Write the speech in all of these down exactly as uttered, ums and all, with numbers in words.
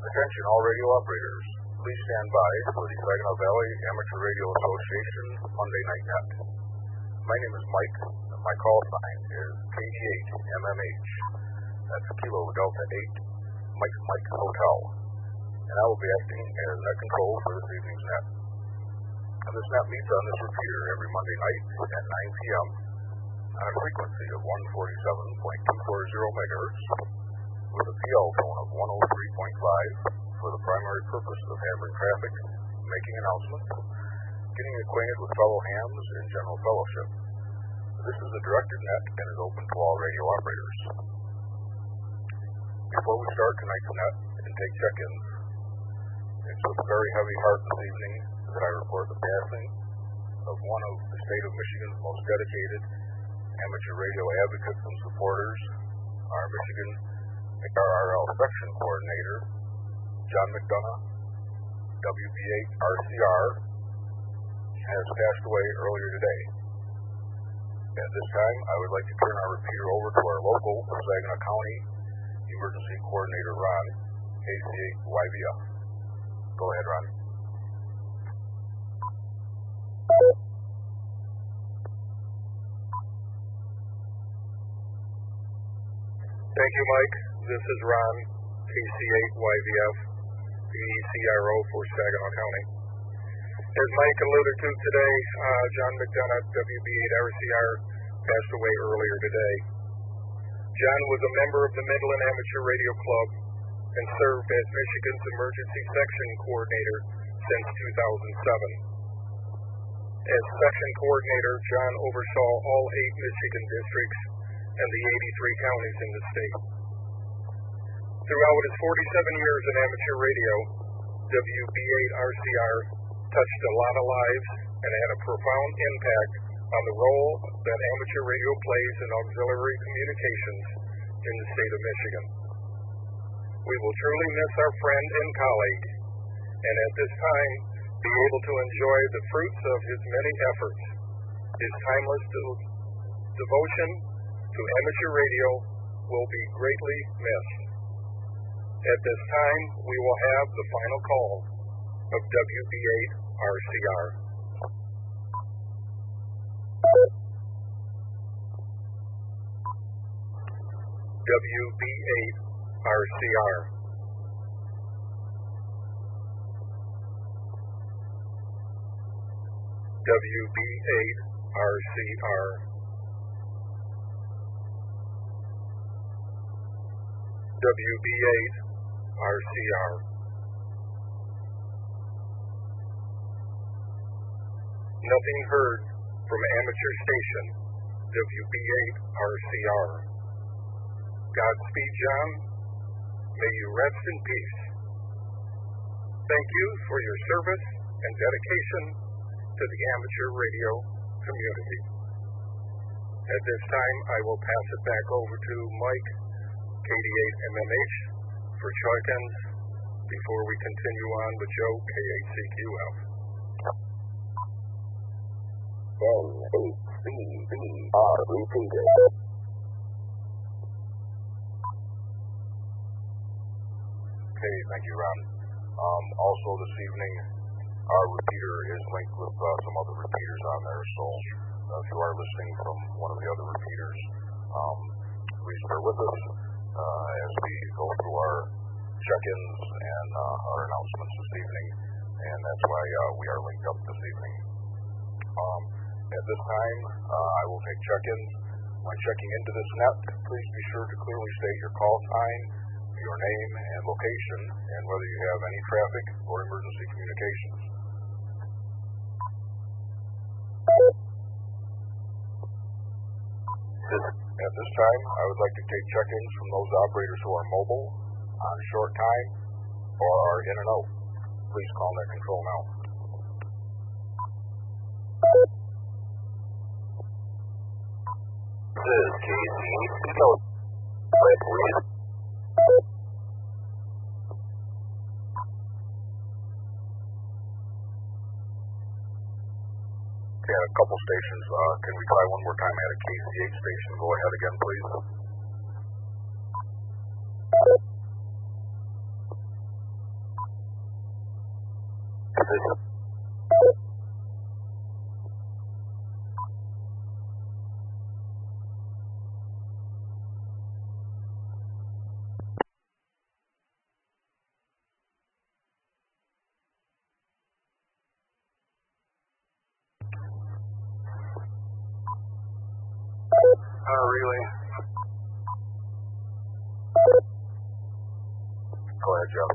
Attention all radio operators. Please stand by for the Saginaw Valley Amateur Radio Association Monday Night Net. My name is Mike, and my call sign is K D eight M M H. That's Kilo Delta eight, Mike Mike Hotel. And I will be acting as net control for this evening's net. And this net meets on this repeater every Monday night at nine p.m. on a frequency of one forty-seven point two four zero megahertz with a P L tone of one oh three point five for the primary purpose of handling traffic, making announcements, getting acquainted with fellow hams, and general fellowship. This is a directed net and is open to all radio operators. Before we start tonight's net and take check-ins, it's with a very heavy heart this evening that I report the passing of one of the state of Michigan's most dedicated amateur radio advocates and supporters, our Michigan A R R L section coordinator, John McDonough, W B eight R C R, has passed away earlier today. At this time, I would like to turn our repeater over to our local Saginaw County Emergency Coordinator, Ron, K C eight Y V F. Go ahead, Ron. Thank you, Mike. This is Ron, K C eight Y V F, the E C R O for Saginaw County. As Mike alluded to today, uh, John McDonough, W B eight R C R, passed away earlier today. John was a member of the Midland Amateur Radio Club and served as Michigan's Emergency Section Coordinator since two thousand seven. As Section Coordinator, John oversaw all eight Michigan districts and the eighty-three counties in the state. Throughout his forty-seven years in amateur radio, W B eight R C R touched a lot of lives and had a profound impact on the role that amateur radio plays in auxiliary communications in the state of Michigan. We will truly miss our friend and colleague, and at this time, be able to enjoy the fruits of his many efforts. His timeless de- devotion to amateur radio will be greatly missed. At this time, we will have the final call of W B eight R C R. W B eight R C R. W B eight R C R. W B eight R C R. Nothing heard from amateur station W B eight R C R. Godspeed, John. May you rest in peace. Thank you for your service and dedication to the amateur radio community. At this time, I will pass it back over to Mike, K D eight M M H, for check-ins before we continue on with Joe, K eight C Q F. N eight C B R repeated. Okay, thank you, Ron. Um, also this evening, our repeater is linked with uh, some other repeaters on there, so uh, if you are listening from one of the other repeaters, um, please bear with us uh, as we go through our check-ins and uh, our announcements this evening, and that's why uh, we are linked up this evening. Um, at this time, uh, I will take check-ins. When checking into this net, please be sure to clearly state your call sign, your name and location, and whether you have any traffic or emergency communications. At this time, I would like to take check-ins from those operators who are mobile, on short time, or are in and out. Please call net control now. This is K C eight Red. Okay, a couple stations. Uh, can we try one more time at a K C eight station? Go ahead again, please. please. Uh, relay. Go ahead, Jeff.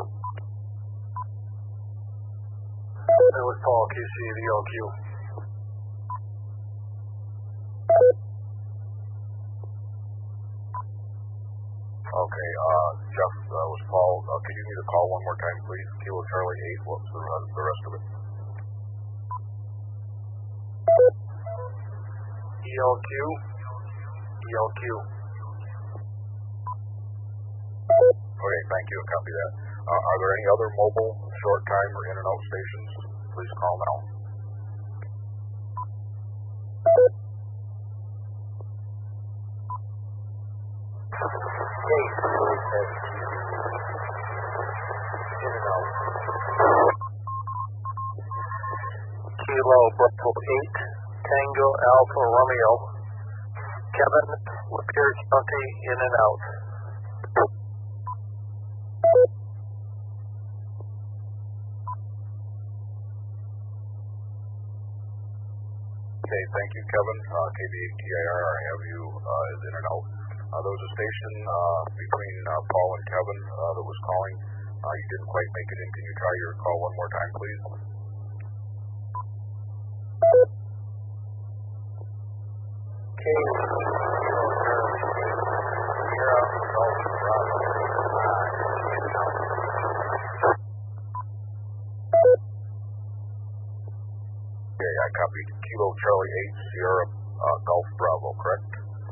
That was Paul, Q C, the L Q. Okay, uh, Jeff, that was Paul. Uh, could you give me the call one more time, please? Kilo Charlie eight, what's the, uh, the rest of it? E L Q. E L Q. Okay, thank you. Copy that. Uh, are there any other mobile, short time, or in and out stations? Please call now. Eight. In and out. Kilo Bravo eight, Tango Alpha Romeo. Kevin, Lapeer County, in and out. Okay, thank you, Kevin. Uh, K B eight T I R, I have you uh, as in and out. Uh, there was a station uh, between uh, Paul and Kevin uh, that was calling. Uh, you didn't quite make it in. Can you try your call one more time, please? Okay. Okay, I copied Kilo Charlie eight, Sierra uh, Golf Bravo, correct?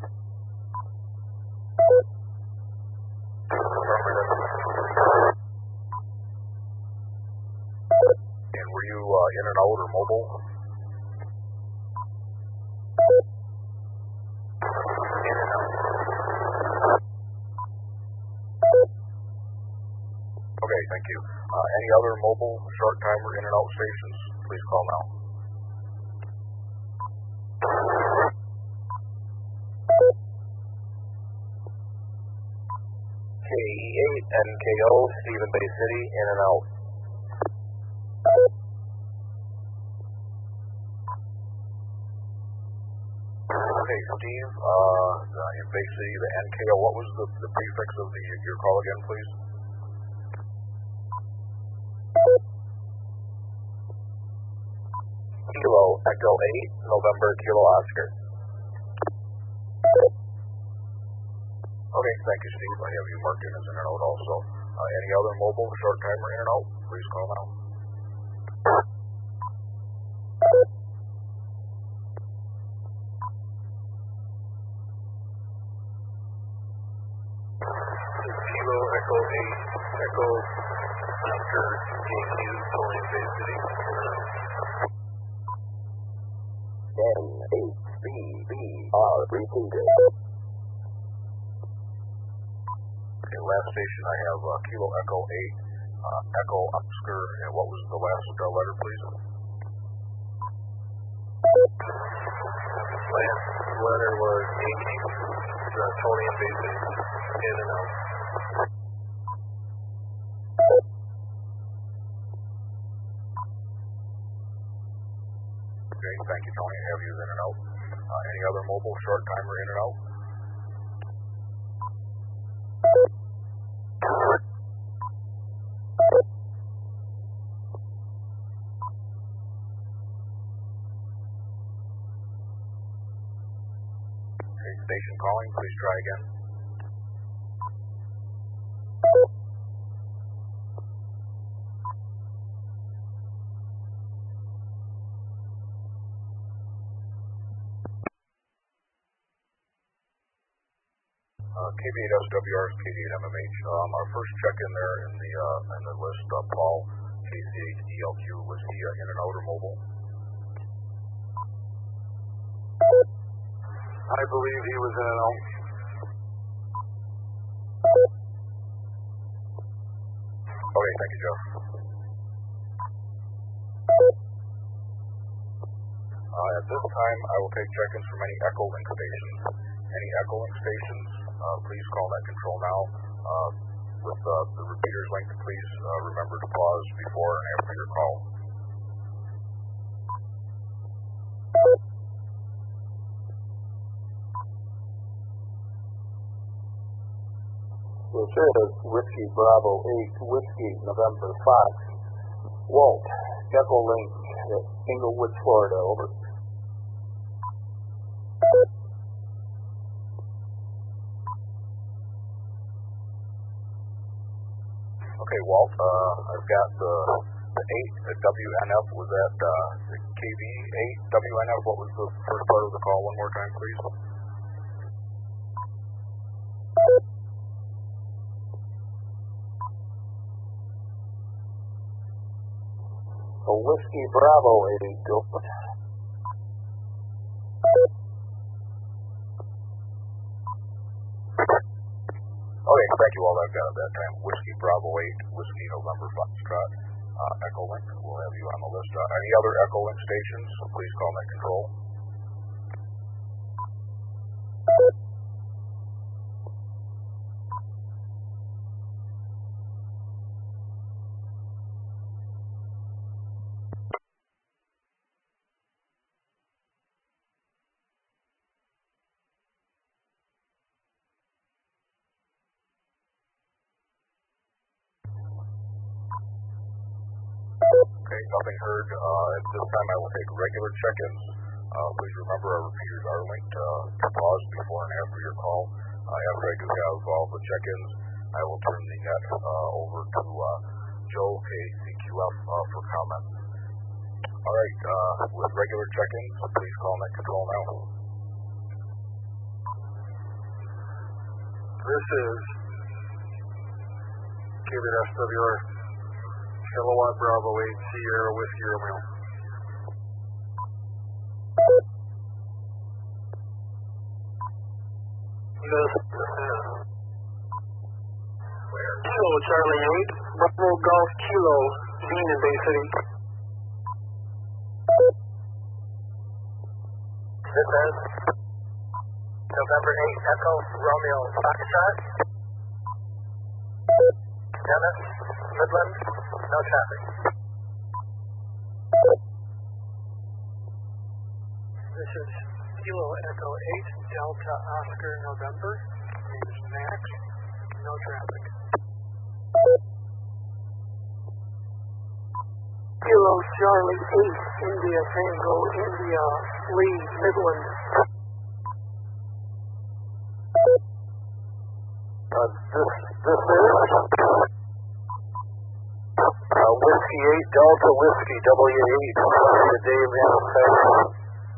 And were you uh, in and out or mobile? In and out. Okay, thank you. Uh, any other mobile, short time, or in and out stations? Please call now. K E eight, N K O, Stephen Bay City, in and out. Okay, Steve, uh, in Bay City, the N K O, what was the, the prefix of the your call again, please? Kilo Echo eight, November Kilo Oscar. Okay, thank you, Steve. I have you marked in as in and out also. Uh, any other mobile, short time, or in and out? Please call now. Kilo Echo eight, Echo Oscar, J Q, Tony Bay City. N H B B R repeated. Okay, last station I have uh, Kilo Echo eight, uh, Echo Oscar, and what was the last uh, letter, please? Last letter was H, uh, Tony Bay City, in and out. Okay, thank you, Tony. I have you as in and out. Uh, any other mobile, short time, or in and out? Okay, station calling. Please try again. Uh, K B eight S W R, K B eight M M H. Um, our first check in there in the uh, in the list, uh, Paul, K C eight E L Q, was he uh, in and out or mobile? I believe he was in and out. Okay, thank you, Jeff. Uh, at this time, I will take check-ins from any Echolink stations. Any Echolink stations, uh, please call that control now. Uh, with uh, the repeaters linked, please uh, remember to pause before and after your call. This is Whiskey Bravo eight, Whiskey November Fox, Walt, Echolink, Inglewood, Florida, over. Okay, Walt, uh, I've got the, the eight at W N F, was that uh, the K V eight W N F? What was the first part of the call? One more time, please. A Whiskey Bravo eight, over. Okay, thank you all. I've got at that time. Whiskey Bravo eight, Whiskey November Foxtrot, uh, Echolink. We'll have you on the list. Uh, any other Echolink stations? So please call that control. Okay, nothing heard. Uh, at this time, I will take regular check-ins. Uh, please remember our repeaters are linked uh, to pause before and after your call. Uh, after I do have all the check-ins, I will turn the net uh, over to uh, Joe, K C Q F, uh, for comments. All right, uh, with regular check-ins, please call net control now. This is K B S W R. Kilowatt Bravo eight, Sierra Whiskey Romeo. This is Kilo Charlie eight, Bravo Golf Kilo, Union Bay City. This is November eighth, Echo Romeo Foxtrot. Dennis, Midland, no traffic. This is Kilo Echo eight, Delta Oscar November. Name is Max, no traffic. Kilo Charlie eight, India Tango, India, Lee, Midland. Uh, this, this is uh, Whiskey eight, Delta Whiskey, W eight, the Dave Manifesto.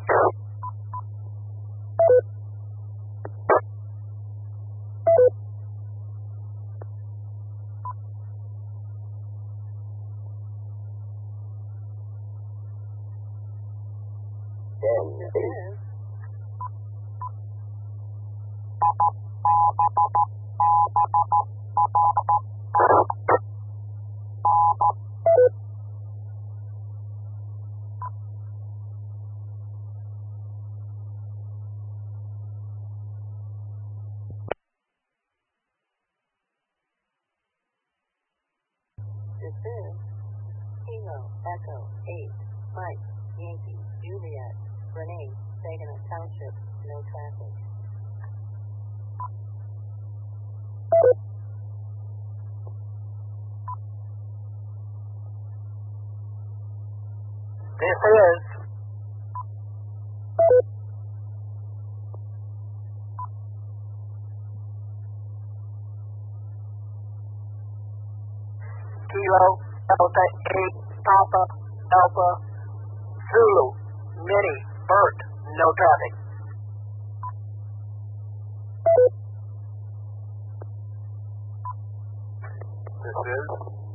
This is Kilo Echo eight, Mike, Yankee, Juliet, Renee, Saginaw Township, no traffic. This is Kilo Delta eight, Papa Alpha Zulu, Mini, Bert, no traffic. This is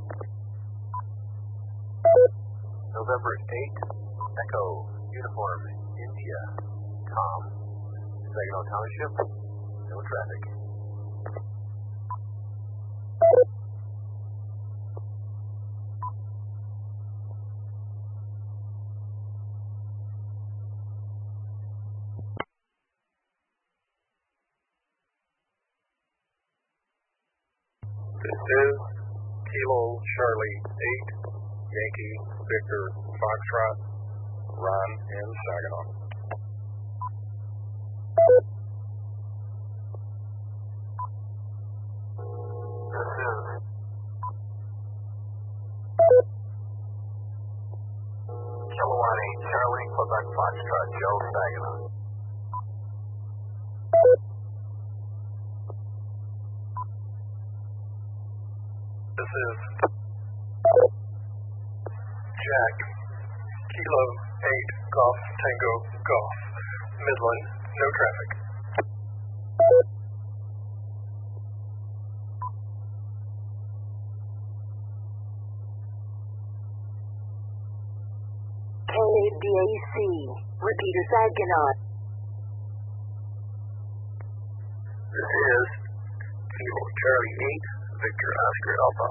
November eighth, Echo, Uniform, India, Tom, Saginaw Township, no traffic. This is Kilo Charlie eight, Yankee Victor Foxtrot, Ron in Saginaw. This is Kilowatt eight, Charlie Quebec Foxtrot, Joe Saginaw. This is Jack, Kilo eight, Golf Tango Golf, Midland, no traffic. K eight B A C, repeater Saginaw. This is Kilo Charlie eight, Victor Oscar Alpha.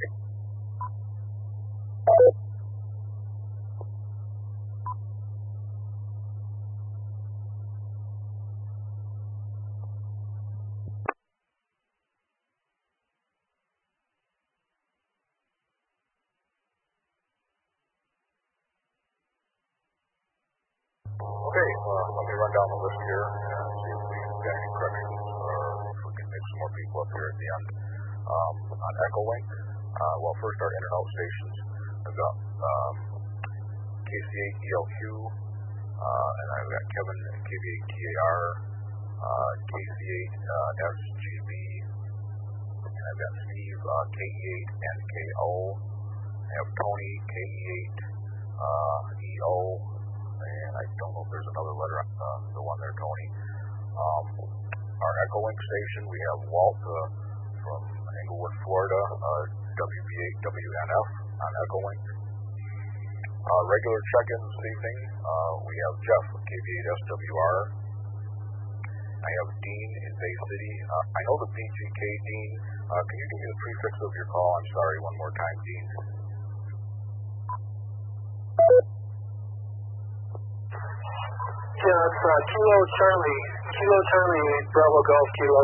Okay, uh, let me run down the list here and see if we've got any corrections or if we can make some more people up here at the end. Um, on Echolink, uh, well, first our in and out stations. I've got um, K C eight E L Q, uh, and I've got Kevin K V eight T A R, uh, K C eight uh, S G B, and I've got Steve uh, K E eight N K O. I have Tony K E eight uh, E O. And I don't know if there's another letter on uh, the one there, Tony. Um, our Echolink station, we have Walt uh, from Englewood, Florida, uh, W B eight W N F on Echolink. Uh, regular check-ins this evening, uh, we have Jeff of K V eight S W R. I have Dean in Bay City. Uh, I know the B G K, Dean. Uh, can you give me the prefix of your call? I'm sorry, one more time, Dean. Yeah, it's uh, Kilo Charlie, Kilo Charlie eight, Bravo Golf Kilo.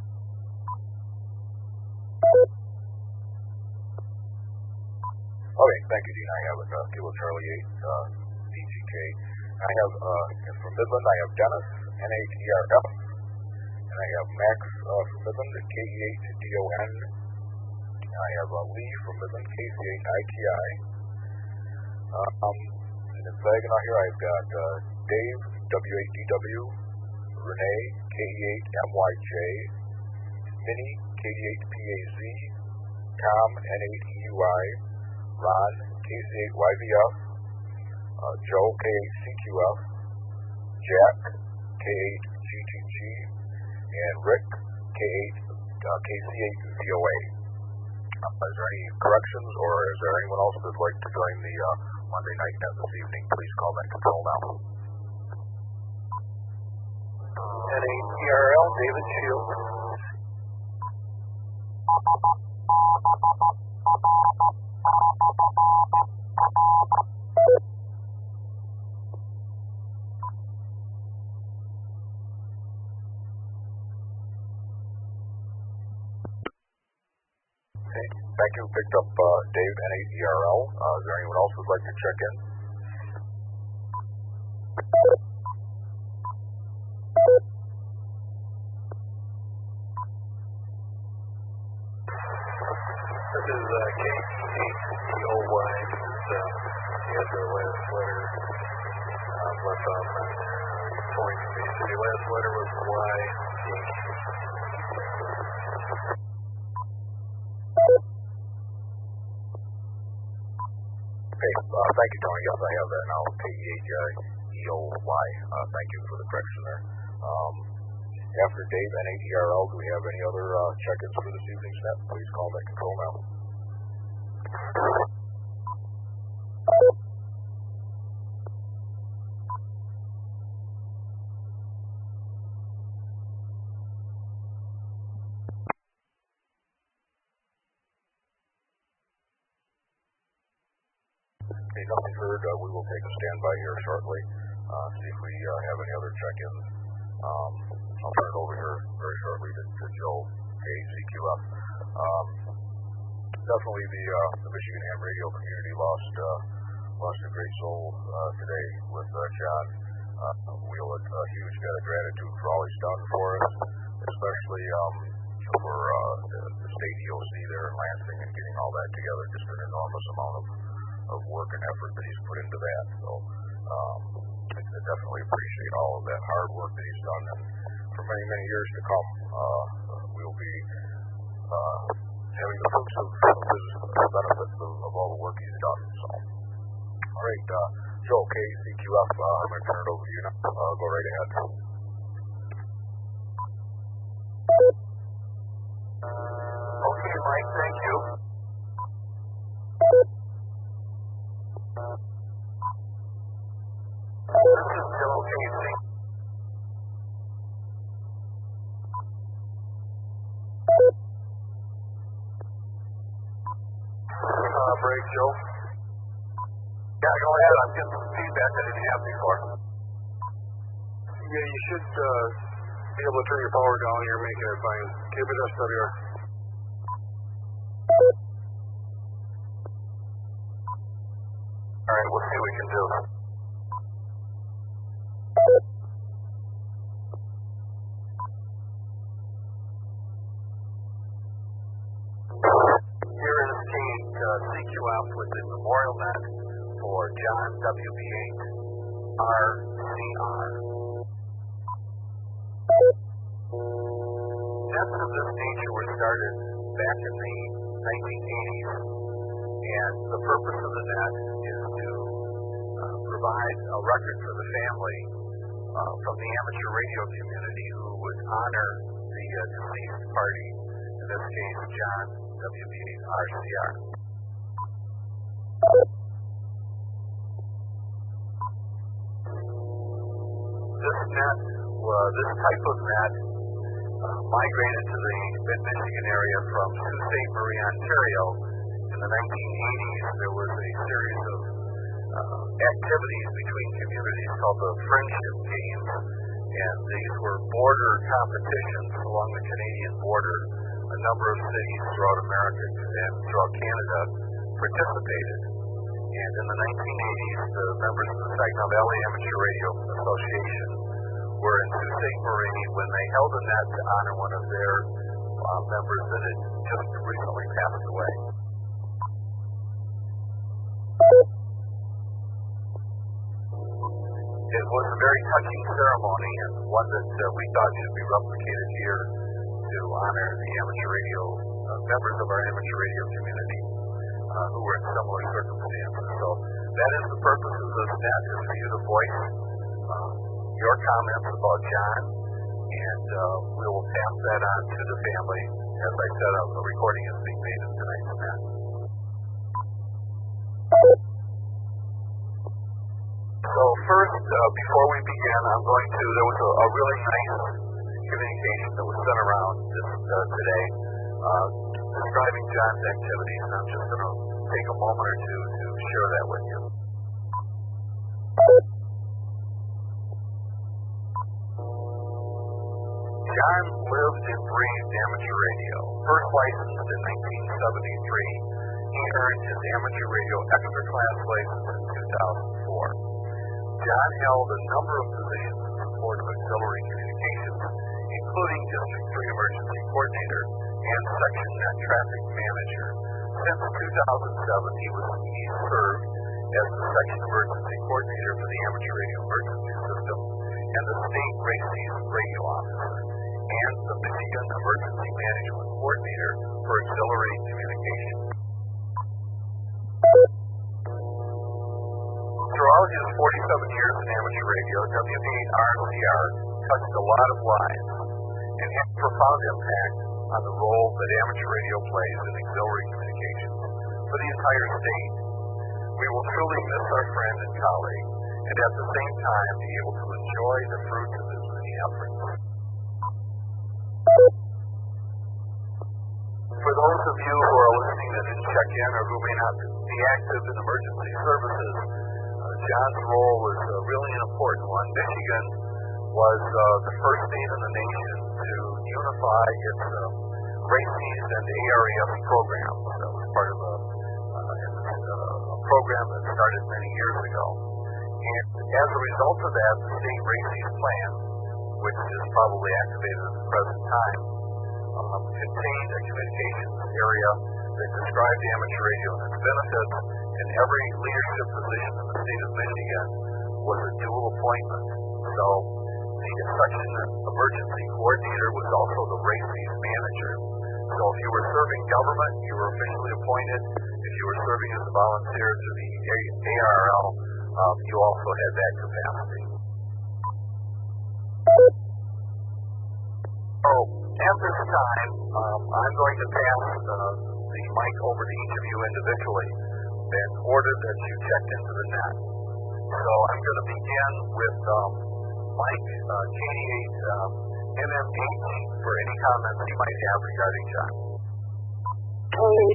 Okay, thank you, Dean. I have it, uh, Kilo Charlie eight, uh, B G K. I have, uh, from Midland, I have Dennis, N eight E R F. And I have Max, uh, from Midland, K E eight D O N. And I have, uh, Lee from Midland, K C eight I T I. Uh, um, and in Saginaw here, I've got, uh, Dave, W eight D W, Renee, K E eight M Y J, Minnie, K E eight P A Z, Tom, N eight E U I, Ron, K C eight Y V F, uh, Joe, K eight C Q F, Jack, K eight G G G, and Rick, K eight, uh, K C eight V O A. Uh, is there any corrections, or is there anyone else that would like to join the uh, Monday night net this evening? Please call that control now. N eight E R L, David Shields. Okay, thank you. Picked up uh, Dave, N eight E R L. Uh, is there anyone else who would like to check in? This is uh, K eight D O Y. This is, uh, he had the last letter uh, left off on Tony from Bay City. Last letter was Y. Okay, uh, thank you, Tony. Yes, I have that now. K E eight E O Y. Uh, thank you for the correction there. Um, after Dave, N eight E R L, do we have any other uh, check-ins for this evening's net? Please call that control now. Okay, nothing heard. Uh, we will take a standby here shortly, uh, see if we uh, have any other check-ins. Um, I'll turn it over here very shortly to, to Joe, K C Q F. Um, definitely the uh, the Michigan Ham Radio community lost uh, lost a great soul uh, today with uh, John. Uh, we owe a, a huge debt of gratitude for all he's done for us, especially um, for uh, the, the state E O C there in Lansing and getting all that together. Just an enormous amount of, of work and effort that he's put into that. So um, I, I definitely appreciate all of that hard work that he's done, and for many, many years to come, uh, we'll be uh, having the fruits of, of his benefits of, of all the work he's done. So, all right, uh, Joe, K C Q F, uh, I'm going to turn it over to you now. Uh, go right ahead. Okay, Mike, thank you. This is Joe Casey. Uh, break, Joe. Yeah, go ahead. I'm getting some feedback I didn't have before. Yeah, you should uh, be able to turn your power down. You're making it fine. Keep it S W R. All right, we'll see what we can do. Here is Kate uh, C Q F with the memorial net for John W B eight R C R. Nets of this nature were started back in the nineteen eighties, and the purpose of the net is to uh, provide a record for the family uh, from the amateur radio community who would honor the uh, deceased party, in this case John W B eight R C R. This net, uh, this type of net uh, migrated to the mid-Michigan area from Sault Ste. Marie, Ontario in the nineteen eighties. There was a series of uh, activities between communities called the Friendship Games, and these were border competitions along the Canadian border. A number of cities throughout America and throughout Canada participated. And in the nineteen eighties, the members of the Saginaw Valley Amateur Radio Association were in Sault Ste. Marie when they held a net to honor one of their uh, members that had just recently passed away. It was a very touching ceremony, and one that uh, we thought should be replicated here to honor the amateur radio, uh, members of our amateur radio community uh, who were in similar circumstances. So that is the purpose of this net, is for you to voice uh, your comments about John, and uh, we will pass that on to the family. As I said, uh, the recording is being made of tonight's net. So first, uh, before we begin, I'm going to, there was a, a really nice communication that was sent around this uh, today uh, describing John's activities, and I'm just going to take a moment or two to share that with you. John lived and breathed amateur radio. First licensed in nineteen seventy-three, he earned his amateur radio extra class license in two thousand four. John held a number of positions in support of auxiliary communications, including District three Emergency Coordinator and Section Net Traffic Manager. Since two thousand seven, he was he served as the Section Emergency Coordinator for the Amateur Radio Emergency System and the State RACES Radio Officer, and the Michigan Emergency Management Coordinator for Auxiliary Communications. Throughout his forty-seven years in amateur radio, W B eight R C R touched a lot of lives and had a profound impact on the role that amateur radio plays in auxiliary communications for the entire state. We will truly miss our friend and colleague, and at the same time be able to enjoy the fruits of his many efforts. For those of you who are listening that didn't check in or who may not be active in emergency services, John's role was uh, really an important one. Michigan was uh, the first state in the nation to unify its uh, RACES and A R E S programs. That was part program that started many years ago. And as a result of that, the state RACES plan, which is probably activated at the present time, um, contained a communications area that described amateur radio and its benefits, and every leadership position in the state of Michigan was a dual appointment. So the section emergency coordinator was also the RACES manager. So if you were serving government, you were officially appointed. If you were serving as a volunteer to the A R L, um, you also had that capacity. So at this time, um, I'm going to pass uh, the mic over to each of you individually in order that you checked into the net. So I'm going to begin with um, Mike, uh, K D eight um, M M H, for any comments you might have regarding John. Okay.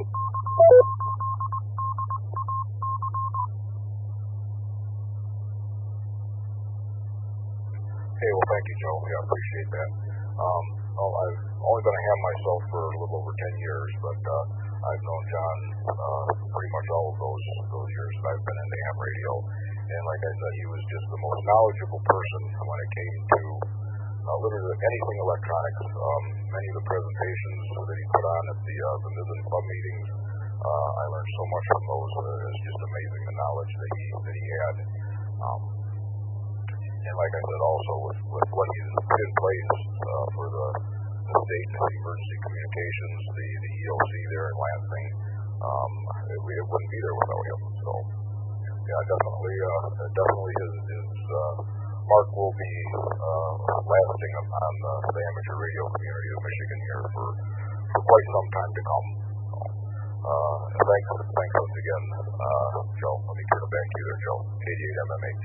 Hey, well, thank you, Joe. Yeah, I appreciate that. Um, well, I've only been a ham myself for a little over ten years, but uh, I've known John uh, pretty much all of those those years that I've been in ham radio. And like I said, he was just the most knowledgeable person when it came to uh, literally anything electronics. Um, many of the presentations that he put on at the uh, the Midland Club meetings, uh, I learned so much from those. Uh, it's just amazing the knowledge that he that he had. Um, and like I said, also with, with what he's put in place uh, for the, the state emergency communications, the, the E O C there in Lansing, um, it, it wouldn't be there without him. So. Yeah, definitely, uh, definitely his, his uh, mark will be uh, lasting on uh, the amateur radio community of Michigan here for, for quite some time to come. So, uh, thanks, thanks once again, uh, Joe. Let me turn it back to you there, Joe. K D eight M M H.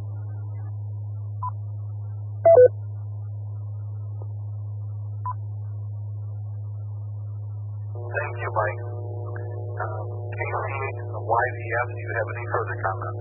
Thank you, Mike. Um, K C eight Y V F, do you have any further comments?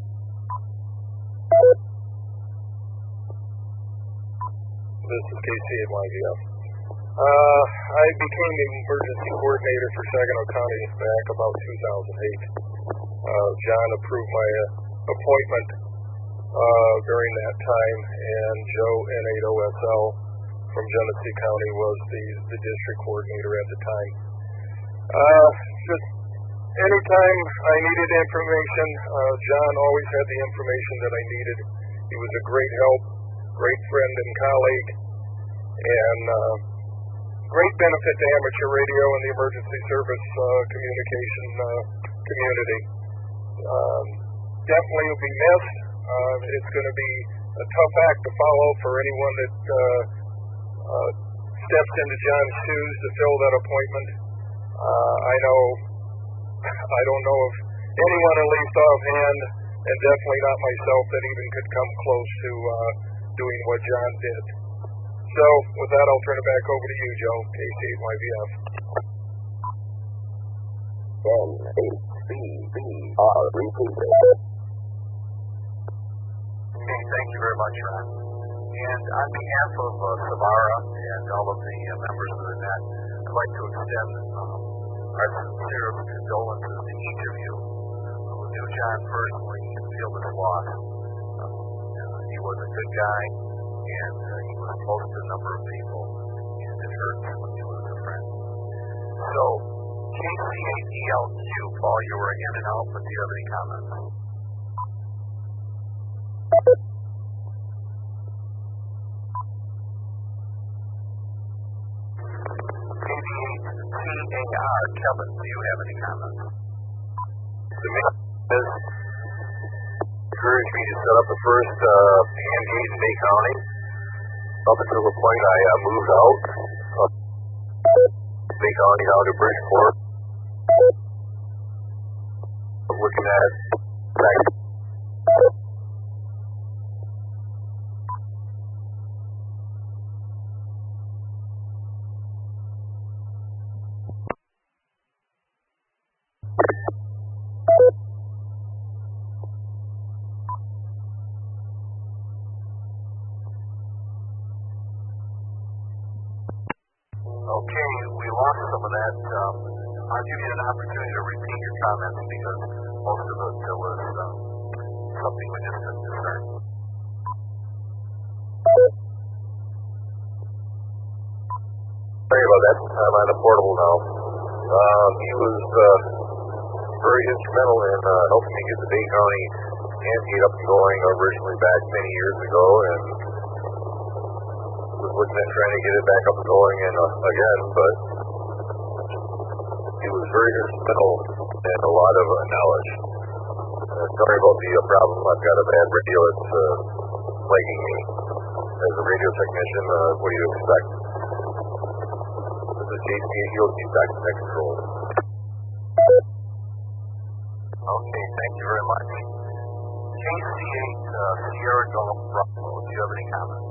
This is K C eight Y V F. Uh, I became the emergency coordinator for Saginaw County back about two thousand eight. Uh, John approved my uh, appointment uh, during that time, and Joe N eight O S L from Genesee County was the, the district coordinator at the time. Uh, just anytime I needed information, uh, John always had the information that I needed. He was a great help, great friend and colleague, and uh, great benefit to amateur radio and the emergency service uh, communication uh, community. Um, definitely will be missed. Uh, it's going to be a tough act to follow for anyone that uh, uh, steps into John's shoes to fill that appointment. Uh, I know, I don't know of anyone, at least offhand, and definitely not myself, that even could come close to uh, doing what John did. So, with that, I'll turn it back over to you, Joe, K C eight Y V F. N H C B R repeated. Okay, thank you very much, Ron. And on behalf of uh, Savara and all of the uh, members of the net, I'd like to extend um, our sincere condolences to each of you who knew John personally and feel this loss. Um, uh, he was a good guy, and uh, he was close to a number of people, and it hurts when you lose a friend. So, K C eight E L Q, Paul, you were in and out, but do you have any comments? K D eight T A R, Kevin, do you have any comments? The main is encouraged me to set up the first uh, hand gauge in Bay County. Up until the point I uh, moved out of Bay County down to Bridgeport. Looking at back. Okay, we lost some of that. Um, I'll give you an opportunity to repeat your comments because most of it uh, was um, something we just couldn't discern. Sorry about that. I'm on a portable now. Um, he was uh, very instrumental in uh, helping me get the Bay County Handgate up and going originally back many years ago, and was looking at trying to get it back up and going and, uh, again, but he was very instrumental in a lot of uh, knowledge. Uh, sorry about the uh, problem. I've got a bad radio. It's uh, plaguing me. As a radio technician, uh, what do you expect? This is J C eight E O C back to Tech Control. Okay, thank you very much. J C eight uh, Sierra Golf Bravo, do you have any comments?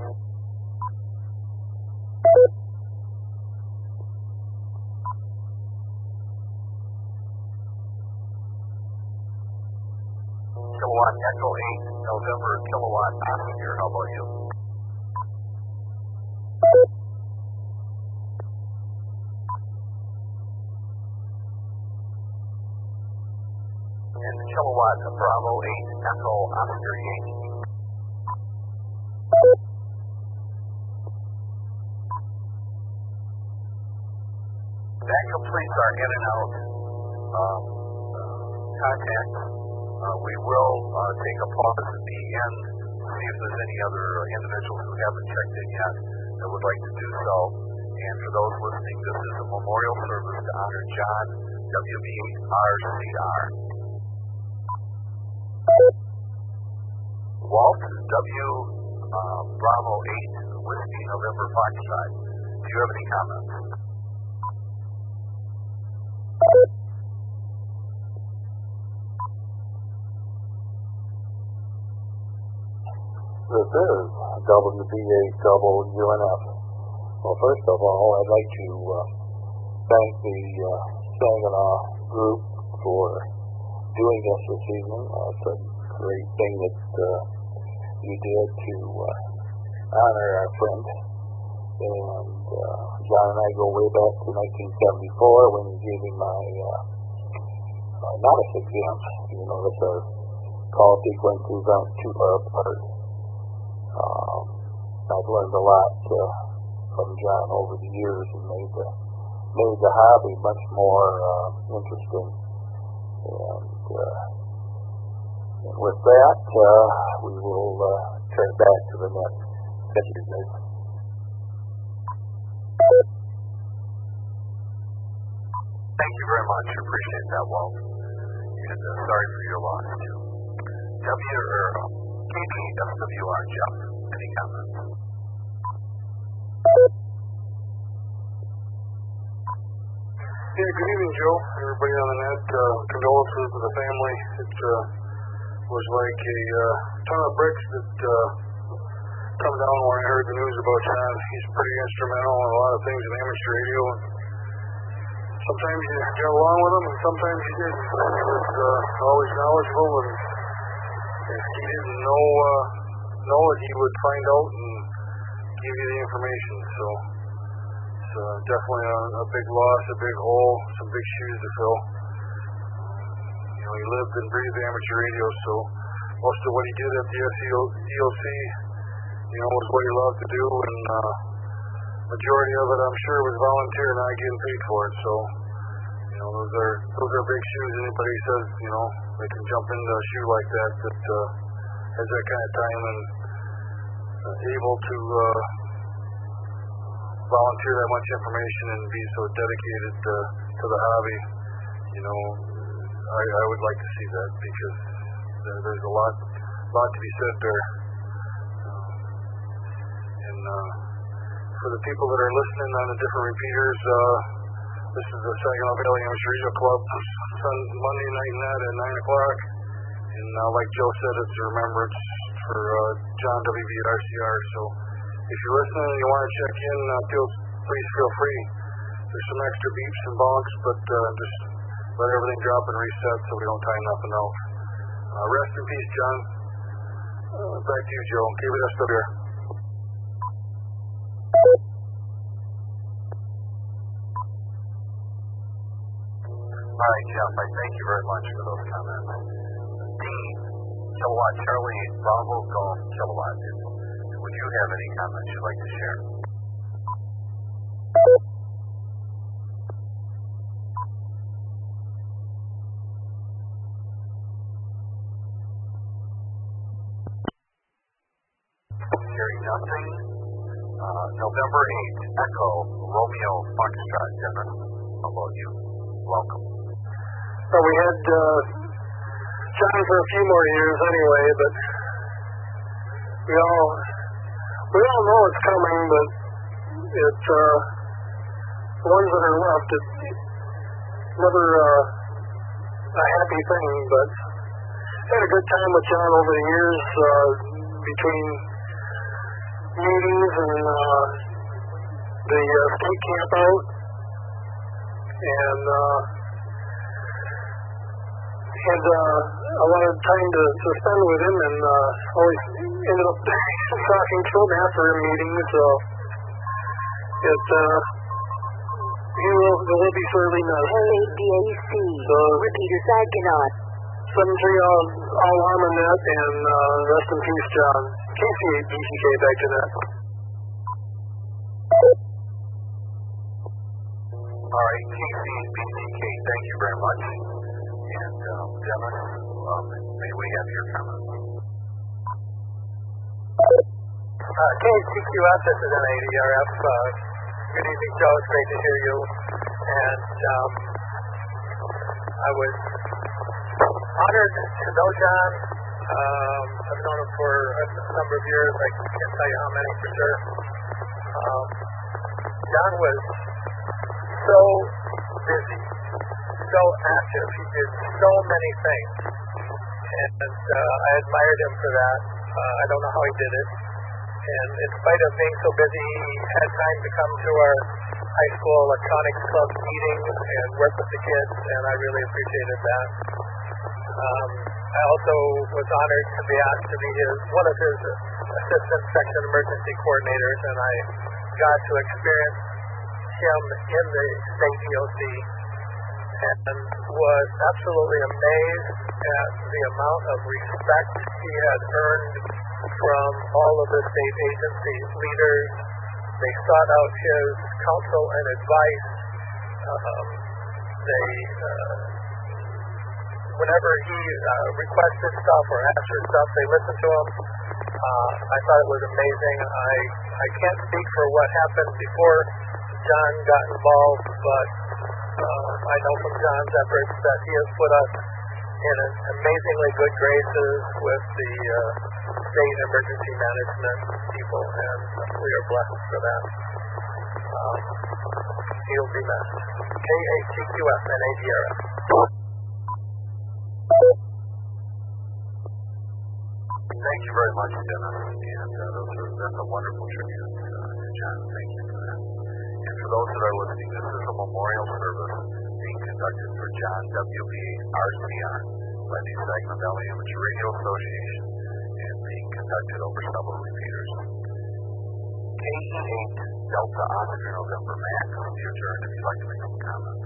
Kilowatt Echo eight, November Kilowatt Oscar, how about you? And Kilowatt Bravo eight, Echo Oscar Yankee. That completes our in and out um, contact. Uh, we will uh, take a pause at the end to see if there's any other individuals who haven't checked in yet that would like to do so. And for those listening, this is a memorial service to honor John W B R C R. Walt W. Uh, Bravo eight, Whiskey November Foxtrot. Do you have any comments? This is W B A double U N F. Well, first of all, I'd like to uh, thank the uh, Saginaw group for doing this this evening. Uh, it's a great thing that uh, you did to uh, honor our friend. And uh, John and I go way back to nineteen seventy-four when you gave him my uh, uh, novice exam. You notice our call sequences aren't too far apart. Um, I've learned a lot uh, from John over the years and made the, made the hobby much more uh, interesting. And, uh, and with that, uh, we will uh, turn back to the next. Thank you, guys. Thank you very much. Appreciate that, Walt. And uh, sorry for your loss, too. W or K P S W R, Jeff, any comments? Yeah, good evening, Joe. Everybody on the net, uh, condolences to the family. It uh, was like a uh, ton of bricks that uh, come down when I heard the news about John. He's pretty instrumental in a lot of things in amateur radio. Sometimes you get along with him, and sometimes you didn't. He was uh, always knowledgeable, and if he didn't know uh, know it, he would find out and give you the information. So it's uh, definitely a, a big loss, a big hole, some big shoes to fill. You know, he lived and breathed amateur radio, so most of what he did at the S E O C, you know, was what he loved to do, and uh, majority of it, I'm sure, was volunteer, not getting paid for it. So, you know, those are those are big shoes. Anybody says, you know, they can jump into a shoe like that that uh, has that kind of time and uh, able to uh, volunteer that much information and be so dedicated uh, to the hobby. You know, I, I would like to see that because there, there's a lot, lot to be said there. Um, and uh, for the people that are listening on the different repeaters, uh, this is the Saginaw Valley Amateur Radio Club, Monday night net at nine o'clock. And uh, like Joe said, it's a remembrance for uh, John W B at R C R. So if you're listening and you want to check in, uh, feel, please feel free. There's some extra beeps and bonks, but uh, just let everything drop and reset so we don't time nothing out. Uh, rest in peace, John. Uh, back to you, Joe. K B S W. All right, Jeff, I thank you very much for those comments. D, Kilowatt Charlie Bravo Golf Kilowatt. Would you have any comments you'd like to share? Hearing nothing. Uh, November eighth, Echo Romeo Foxtrot. Dennis, how about you? Welcome. Well, we had uh, John for a few more years anyway, but we all we all know it's coming, but it's uh, the ones that are left, it's never uh, a happy thing, but I had a good time with John over the years uh, between meetings and uh, the uh, state camp out, and uh, had uh, a lot of time to, to spend with him, and uh, always ended up talking to him after a meeting, so it uh, he will, there will be certainly not. L A B A C, So, repeater Saginaw. seven three all, all arm on that, and uh, rest in peace, John. K C eight B C K, back to that. All right, K C eight B C K, thank you very much. And um, Dennis, um, may we have your comments? Uh, K H T Q F, this is N A D R F. Uh, good evening, Joe. It's great to hear you. And um, I was honored to know John. Um, I've known him for a number of years. I can't tell you how many for sure. Um, John was so busy, so active. He did so many things. And uh, I admired him for that. Uh, I don't know how he did it. And in spite of being so busy, he had time to come to our high school electronics club meetings and work with the kids, and I really appreciated that. Um, I also was honored to be asked to be his one of his assistant section emergency coordinators, and I got to experience him in the state D O C and was absolutely amazed at the amount of respect he had earned from all of the state agency leaders. They sought out his counsel and advice. Um, they, uh, whenever he uh, requested stuff or asked for stuff, they listened to him. Uh, I thought it was amazing. I, I can't speak for what happened before John got involved, but uh, I know from John's efforts that he has put us in an amazingly good graces with the uh, state emergency management people, and we are blessed for that. Um, he'll be missed. K A T Q F N A D R F. Thank you very much, Dennis, and uh, those are, that's a wonderful tribute uh, to John. Thank you for that. And for those that are listening, this is a memorial service being conducted for John W B R C R by the Saginaw Valley Amateur Radio Association and being conducted over several repeaters. K E eight Delta Oscar November Max, your turn if you'd like to make some comments.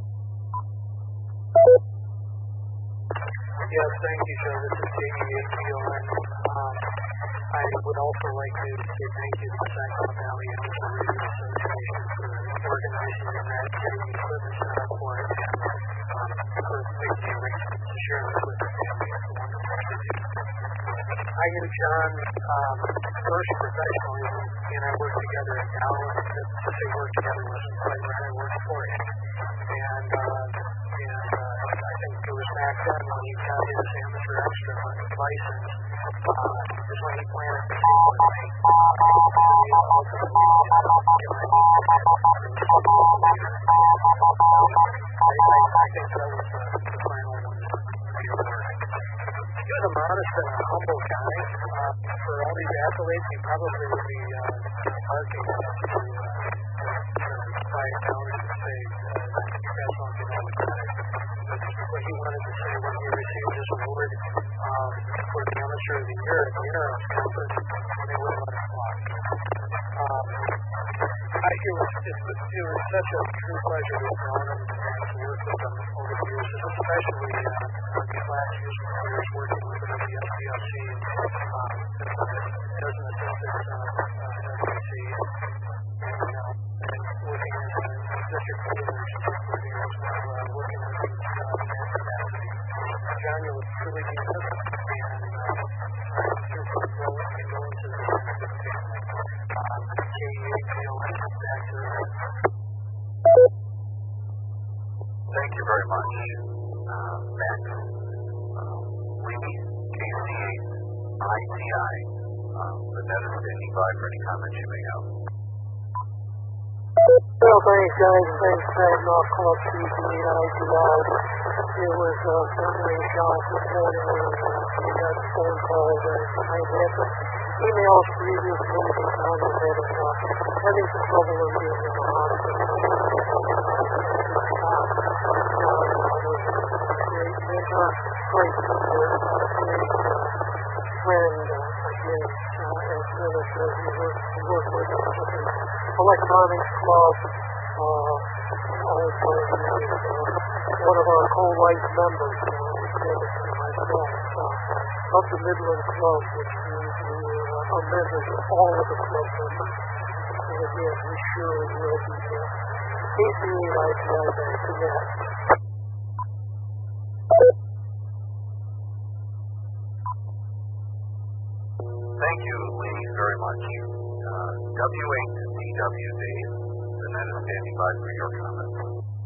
Yes, thank you, Joe. This is J E eight P O N. Um, I would also like to say thank you to the Saginaw Valley Amateur Radio Association for organizing the match, getting the equipment set up for it, and um, for making the arrangements to share this with the family. It's a wonderful tribute. I knew John um, first professionally, and I worked together in Dallas. To say work together wasn't quite right. I worked for him. And, uh, and uh, I think it was back then when he got his amateur extra license, uh, is when he planted the seed with me. And he ultimately ended up giving me the studio later. I, I, I think that was the, the final one for your work. He was a modest and a humble guy. Uh, for all these accolades, he probably would be uh, barking to, uh, to, to quiet down and say, uh, you guys won't get all the credit. But what he wanted to say when he received his award um, for the Amateur of the Year at the Interim Conference, when they wouldn't let him walk. Um, I, it, was, it, was, it was such a true pleasure to have known him and to work with him over the years, especially uh, these last years when I was working with him at the M C L C, um, as, a, as an assistant uh, uh, at M C, and, uh, and working as a district coordinator for the years while uh, working with him uh, in that capacity. John, you'll truly be missed, and uh, I'm sure he'll grow and go into the family. Um, K E eight, you know, back to Thank you very much, uh, Max. Uh, Lee, K C eight, I T I. Uh, the net is standing by for any comments you may have. Well, thanks, guys. Thanks, Fred, North Club T V and I T I. It was uh, certainly a shock this morning when we got phone calls and I had some emails previous week and I was having, uh, having some trouble with being in the hospital. Great mentor, great support, great uh, friend uh, of his uh, as minister. He worked, he worked with us with the Electronics Club. Uh, also, he was uh, one of our co-life members, uh, Dennis and myself, uh, of the Midland Club, which means we uh, are members of all of the club members. And again, we sure will be uh, K C eight I T I back to that. Thank you, Lee, very much. Uh, W eight D W Dave, the net is standing by for your comments.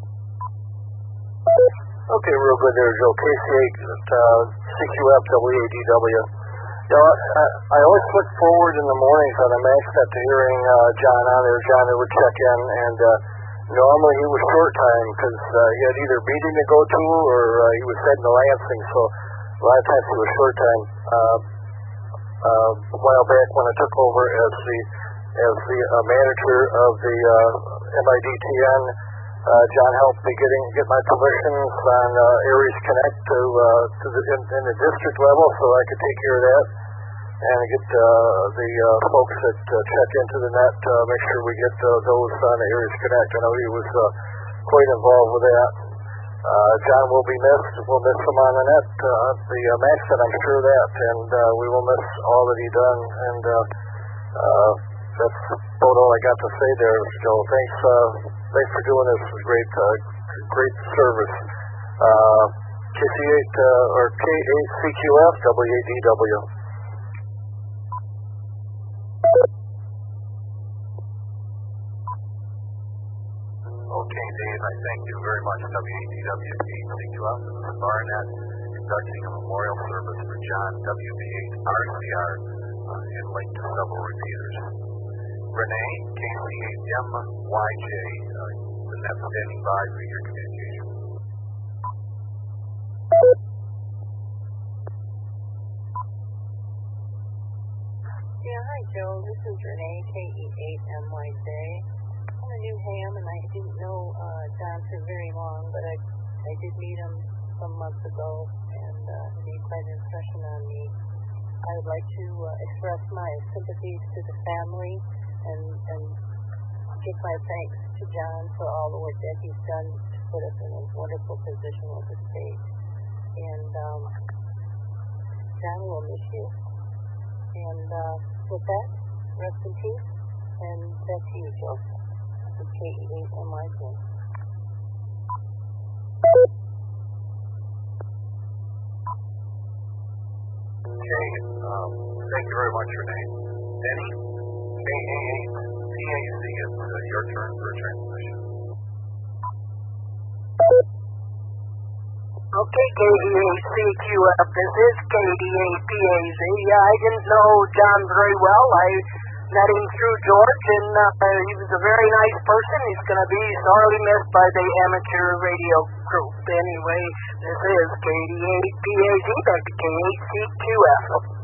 Okay, real good there, Joe. K C eight, uh, C Q F, W eight D W. You know, I, I always look forward in the mornings on the Max Net to hearing uh, John on there. John ever check in, and uh, normally he was short time because uh, he had either meeting to go to or uh, he was heading to Lansing, so a lot of times he was short time. Uh, uh, a while back when I took over as the as the uh, manager of the uh, M I D T N, uh, John helped me getting get my permissions on uh, Aries Connect to uh, to the in, in the district level, so I could take care of that and get uh, the uh, folks that uh, check into the net, uh, make sure we get uh, those on Aries Connect. I know he was uh, quite involved with that. Uh, John will be missed. We'll miss him on the net, uh, the uh, Max Net, I'm sure of that, and uh, we will miss all that he done. And uh, uh, that's about all I got to say there, Joe. Thanks, uh, thanks for doing this. It was great, uh, great service. Uh, K C eight uh, or K eight C Q F, W eight D W. Okay, Dave, I thank you very much. W eight D W C Q F, Barnett, conducting a memorial service for John W B eight R C R uh, and linked to several repeaters. Renee, K C eight M Y J, uh, the net standing by for your communication. Yeah, hi Joe, this is Renee, K E eight M Y J. I'm a new ham and I didn't know uh, John for very long, but I I did meet him some months ago and uh, he made quite an impression on me. I would like to uh, express my sympathies to the family and, and give my thanks to John for all the work that he's done to put us in a wonderful position with the state. And um, John will miss you. And uh, with that, rest in peace, and back to you, Joe. This is K E eight M Y J. Okay, um, thank you very much, Renee. Denny, K A eight T A C, it's uh, your turn for a transmission. Okay, K D eight C Q F, this is K D eight P A Z. Yeah, I didn't know John very well. I met him through George, and uh, he was a very nice person. He's going to be sorely missed by the amateur radio group. Anyway, this is K D eight P A Z, back to K eight C Q F.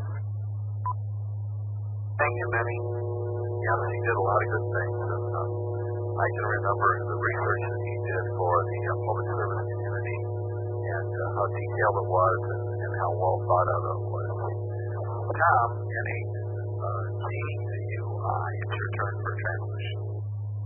Thank you, Benny. Yeah, he did a lot of good things, and um, I can remember the research that he did for the uh, public service community, and uh, how detailed it was, and, and how well thought out it was. Tom, N eight G U I, it's your turn for transmission.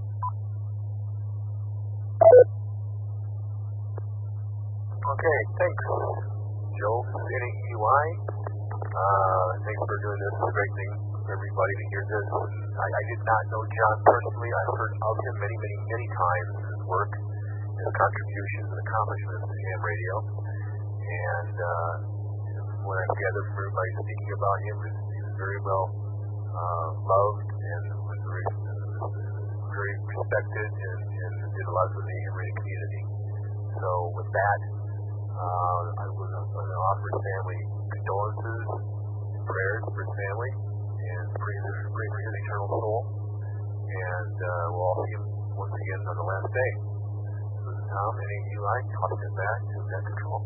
Okay, thanks, Joe. N A U I. Uh, thanks for doing this. It's a great thing for everybody to hear this. I, I did not know John personally. I've heard of him many, many, many times, his work, his contributions and accomplishments to ham radio. And uh, when I gathered from everybody speaking about him, he was very well uh, loved and was very, uh, very respected and, and did a lot for the ham radio community. So with that, uh, I was going to offer his family condolences and prayers for his family and pray for his eternal soul. And uh, we'll all see him once again on the last day. This is Tom, N A U I, tossing it back to Net Control.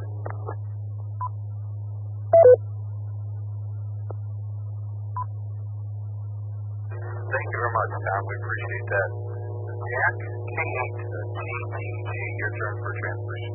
Thank you very much, Tom. We appreciate that. Jack, K eight G T G, your turn for transmission.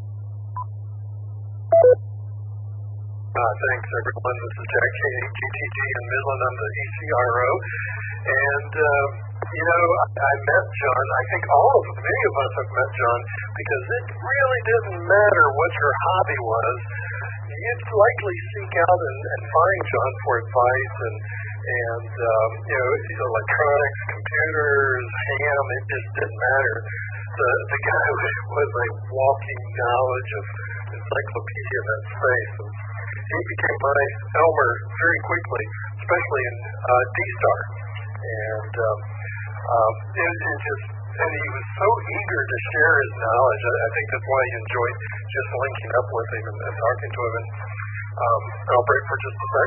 Uh, thanks, everyone. This is Jack K eight G T G in Midland. I'm the E C R O. And, uh, you know, I, I met John. I think all of us, many of us have met John because it really didn't matter what your hobby was. You'd likely seek out and, and find John for advice and, and um, you know, electronics, computers, ham, it just didn't matter. The, the guy was a walking knowledge of encyclopedia in that space. And he became my Elmer very quickly, especially in uh, D-Star. And um, um, it, it just, and he was so eager to share his knowledge. I, I think that's why I enjoyed just linking up with him and, and talking to him. And um, I'll break for just a sec.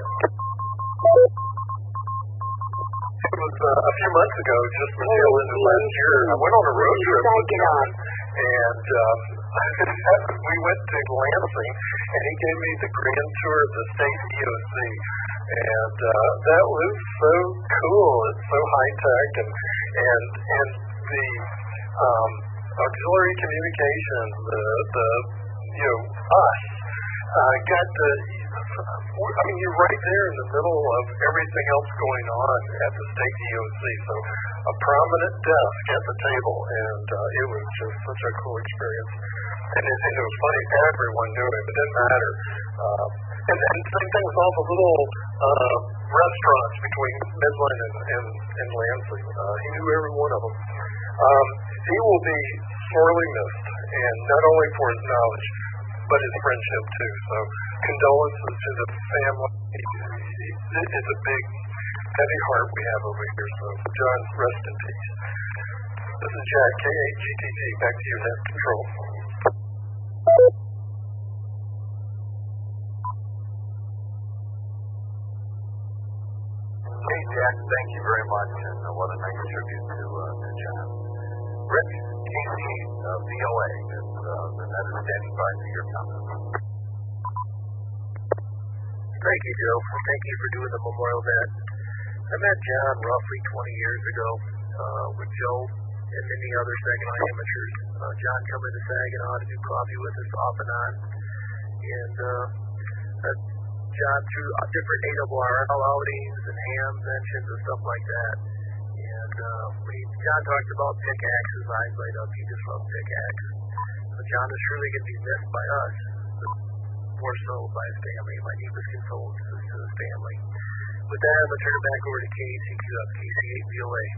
It was uh, a few months ago, just the tail end of last year. I went on a road trip with John, and um, we went to Lansing, and he gave me the grand tour of the state D O C. And uh, that was so cool. It's so high tech, and and and the um, auxiliary communications, the the you know us uh, got to. I mean, you're right there in the middle of everything else going on at the state D O C. So a prominent desk at the table, and uh, it was just such a cool experience. And it, and it was funny, everyone knew him. It didn't matter. Uh, and then same thing with all the little uh, restaurants between Midland and, and, and Lansing. Uh, he knew every one of them. Um, he will be sorely missed, and not only for his knowledge, but his friendship too. So condolences to the family. It's a big, heavy heart we have over here. So John, rest in peace. This is Jack, K eight G T G. Back to you, Net Control. Hey, Jack, thank you very much, and uh, what a nice tribute to, uh, to John. Rick, K C, uh, V O A, is, uh, the net is standing by for your comments. Thank you, Joe. Thank you for doing the memorial event. I met John roughly twenty years ago uh, with Joe and many other Saginaw amateurs. Uh, John come into Saginaw to do coffee with us off and on. And uh, uh, John through uh, different A R R L outings and ham mentions and stuff like that. And uh, when he, John talked about pickaxes, eyes light up. He just loved pickaxes. So John is surely going to be missed by us, more so by his family. My deepest condolences to his family. With that, I'm going to turn it back over to K C Q F, K C eight V O A.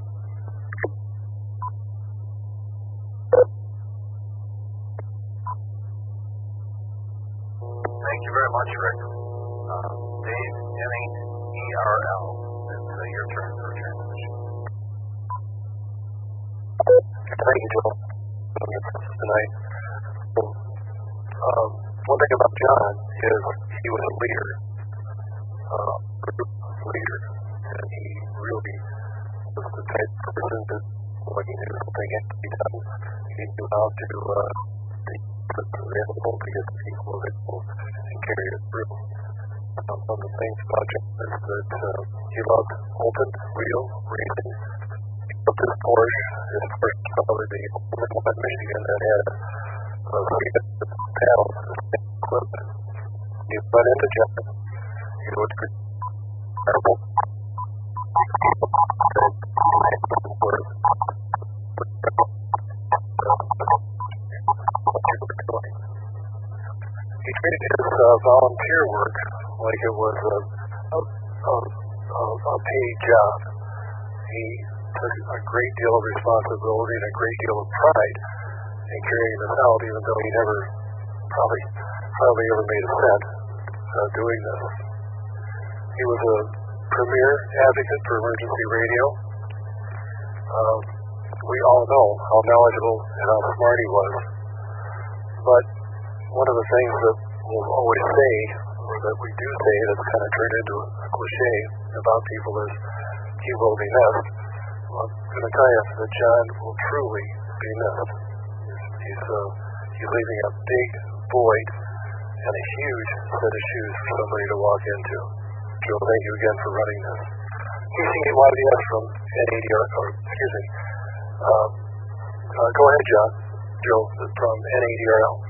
Thank you very much, Rick. Uh, Dave, N eight E R L, it's uh, your turn for transmission. Thank you, Joel. Tonight. Um, one thing about John is he was a leader, uh, leader, and he really was the type of person that when he knew something had to be done, he knew how to uh, be available to get the people available and carry it through. Um, one of the things about John is that uh, he loved open, real racing. He loved his Porsche. His Porsche was probably the only one in Michigan that had a really good paddles and equipment. You run into John, you know, it's good. Terrible. he treated his uh, volunteer work like it was a, a, a, a, a paid job. He took a great deal of responsibility and a great deal of pride in carrying this out, even though he never probably probably ever made a cent uh, doing this. He was a premier advocate for emergency radio. Uh, we all know how knowledgeable and how smart he was. But one of the things that we'll always say, or that we do say, that's kind of turned into a cliche about people is, he will be missed. Well, I'm going to tell you that John will truly be missed. He's, he's, uh, he's leaving a big void and a huge set of shoes for somebody to walk into. Joe, thank you again for running this. K C eight Y B S from N A D R, or excuse me. Uh, uh, go ahead, John. Joe from N A D R L.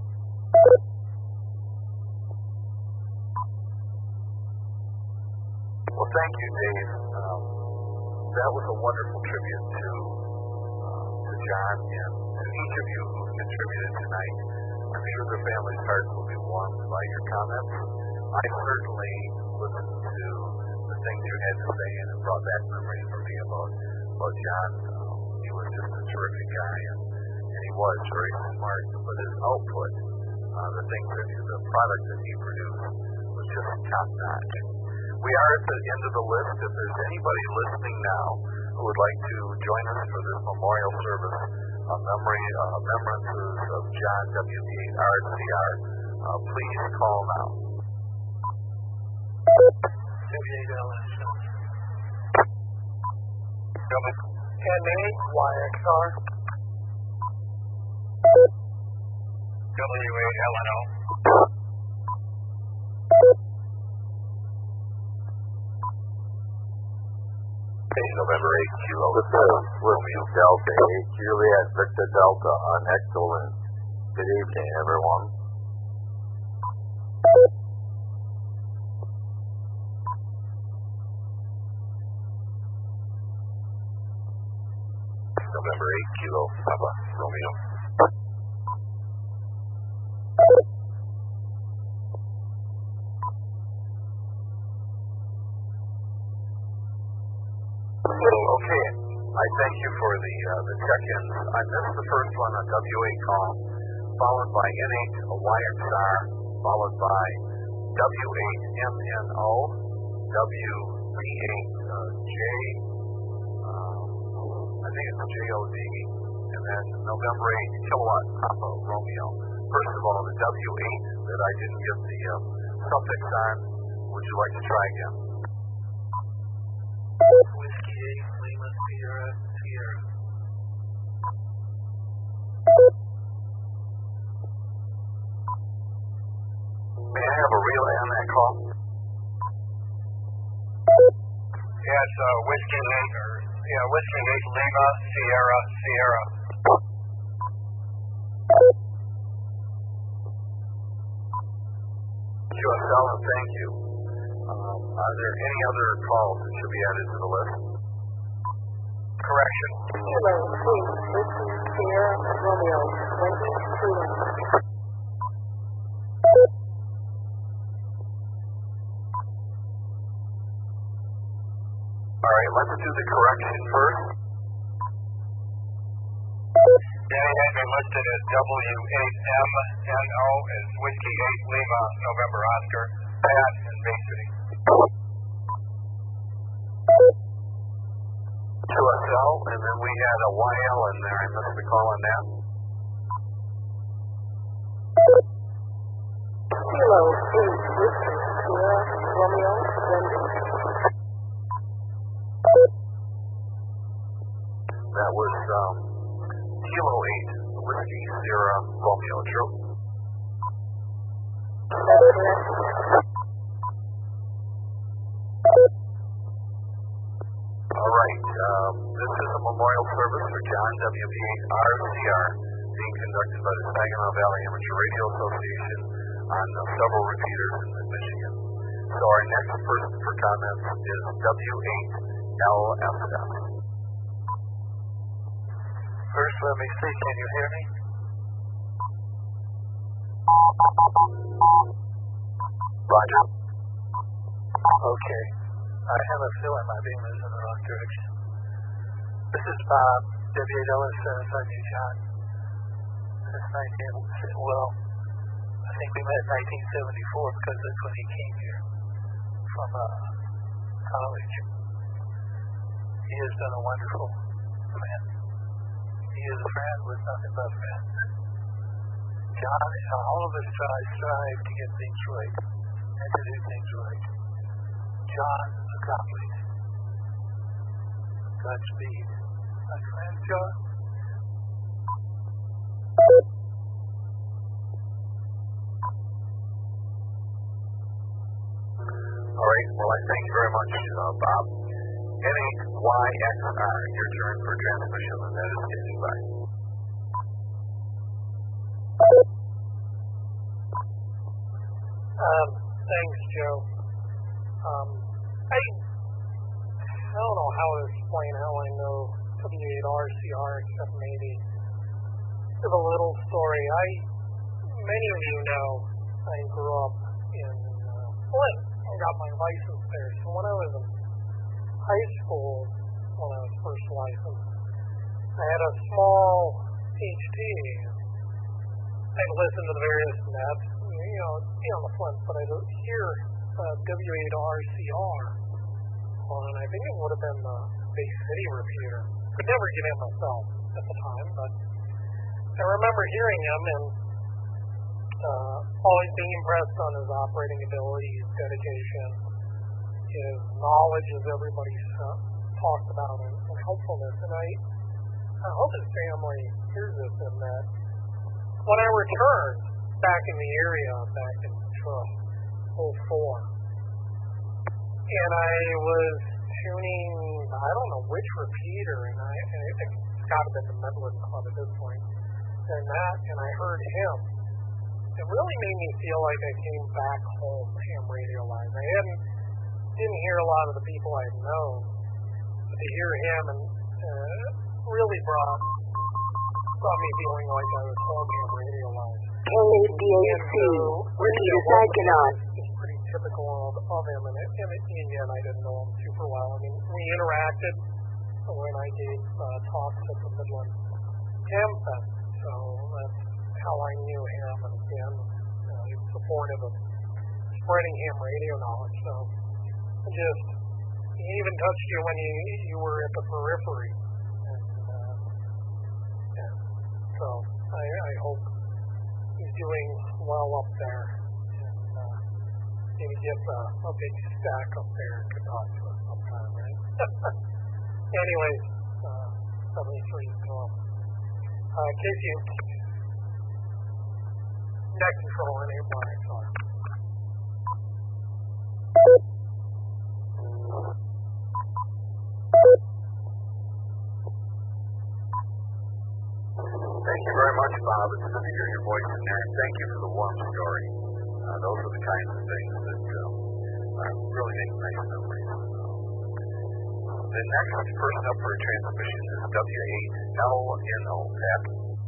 Well, thank you, Dave. Um, that was a wonderful tribute to uh, to John and to each of you who contributed tonight. I'm sure the family's hearts will be warmed by your comments. I certainly listened to the things you had to say, and it brought back memories for me about, about John. Um, he was just a terrific guy, and, and he was very smart, but his output, uh, the things that the product that he produced, was just top-notch. We are at the end of the list. If there's anybody listening now who would like to join us for this memorial service, a memory, uh, remembrances of John W B eight R C R, uh, please call now. W eight L S. N A Y X R. W eight L N O. November eight Kilo. This is Whiskey Delta eight Juliet Victor Delta on excellent. Good evening, everyone. November eight Kilo Papa Romeo. Okay, I thank you for the uh, the check-ins. I missed the first one on W eight call, followed by N eight Y X R, followed by W eight M N O, W B eight uh, J, uh, I think it's J O D, and then November eight Kilowatt Papa Romeo. First of all, the W eight that I didn't get the uh, suffix on, would you like to try again? Whiskey eight Lima Sierra Sierra. May I have a relay on that call? Yeah, it's uh, Whiskey eight, or, yeah, Whiskey eight Lima Sierra Sierra. Q S L, and thank you. Um, are there any other calls that should be added to the list? Correction. Kilo three Whiskey Sierra Romeo twenty-two. All right, let's do the correction first. Danny had been listed as W eight M N O as Whiskey eight Lima November Oscar, Pat, and Bay City. Q S L, and then we had a Y L in there. I missed the call on that. Kilo three Whiskey Sierra Romeo Wendy. That was um, Kilo eight Whiskey Sierra Romeo. True? That's correct. All right. Um, this is a memorial service for John W B eight R C R being conducted by the Saginaw Valley Amateur Radio Association on uh, several repeaters in, in Michigan. So our next person for comments is W eight L F F. First, let me see. Can you hear me? Roger. Okay. I have a feeling my beam is in the wrong direction. This is Bob, W eight L S S. I knew John. This nineteen, well, I think we met in nineteen seventy-four because that's when he came here from uh, college. He has done a wonderful man. He is a friend with nothing but friends. John, all of us try strive to get things right and to do things right. John accomplished. Godspeed, my friend John. All right. Well, I thank you very much, uh, Bob. N eight Y X R, your turn for transmission, and that is standing by. Um, thanks, Joe. Um, I, I don't know how to explain how I know W eight R C R, except maybe give a little story. I, many of you know, I grew up in uh, Flint and got my license there. So when I was in high school, when I was first licensed, I had a small H T. I'd listen to the various nets, you know, be on the Flint, but I'd hear uh, W eight R C R on, I think it would have been the Big City repeater. Could never get in myself at the time, but I remember hearing him and uh, always being impressed on his operating ability, his dedication, his knowledge, as everybody's uh, talked about, and, and helpfulness. And I, I hope his family hears this, in that when I returned back in the area back in oh four, and I was tuning, I don't know which repeater, and I, and it's got to be the Midland Club at this point, and that, and I heard him. It really made me feel like I came back home, ham radio live. I hadn't, didn't hear a lot of the people I'd known, but to hear him and uh, really brought, brought me feeling like I was home, ham radio live. K B A C, repeater Saginaw. It's pretty typical of, of him, and, and, and again, I didn't know him super well. I mean, we interacted when I gave uh, talks at the Midland Ham Fest, so that's how I knew him, and again, uh, he was supportive of spreading ham radio knowledge, so just, he even touched you when you, you were at the periphery, and uh, yeah, so I, I hope he's doing well up there, and uh, maybe get a, a big stack up there and could talk to us sometime, right? Anyways, uh, seventy-three is gone. Uh, K C M, net control and eight Y X R. Thank you very much, Bob. It's good to hear your voice in there, and thank you for the warm story. Uh, those are the kinds of things that um, uh, really make nice memories. The next person up for a transmission is W eight L N O. Pat.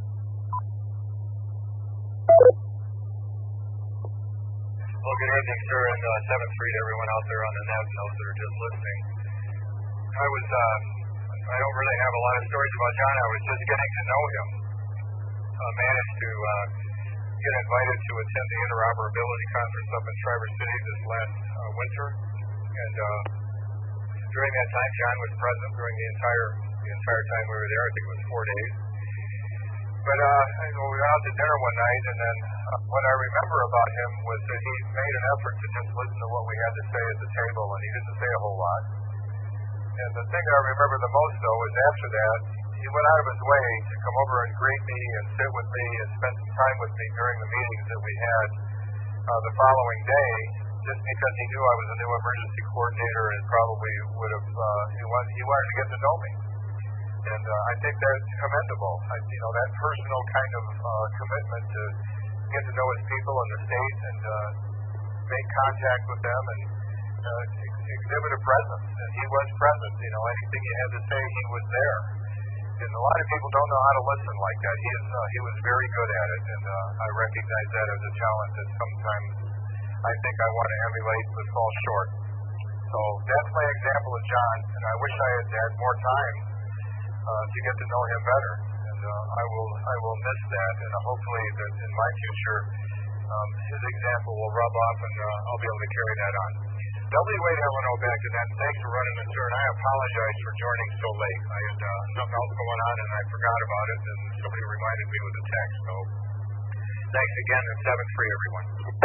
Well, good evening, sir, and uh, seventh Street, everyone out there on the net and those that are just listening. I was, uh, I don't really have a lot of stories about John. I was just getting to know him. Uh, managed to uh, get invited to attend the interoperability conference up in Traverse City this last uh, winter, and uh, during that time, John was present during the entire the entire time we were there. I think it was four days. But uh, we were out to dinner one night, and then uh, what I remember about him was that he made an effort to just listen to what we had to say at the table, and he didn't say a whole lot. And the thing I remember the most, though, was after that, he went out of his way to come over and greet me and sit with me and spend some time with me during the meetings that we had uh, the following day, just because he knew I was a new emergency coordinator and probably would have, uh, he, wanted, he wanted to get to know me. And uh, I think that's commendable. I, you know, that personal kind of uh, commitment to get to know his people in the state and uh, make contact with them and uh, ex- exhibit a presence. And he was present. You know, anything you had to say, he was there. and a lot of people don't know how to listen like that. He is, uh, he was very good at it, and uh, I recognize that as a talent that sometimes I think I want to emulate but fall short. So that's my example of John, and I wish I had had more time uh, to get to know him better. And uh, I will I will miss that, and hopefully that in my future um, his example will rub off, and uh, I'll be able to carry that on. W. Wade Heleno back to that. Thanks for running the turn. I apologize for joining so late. I had uh, something else going on, and I forgot about it, and somebody reminded me with a text. So thanks again, and seven free, everyone.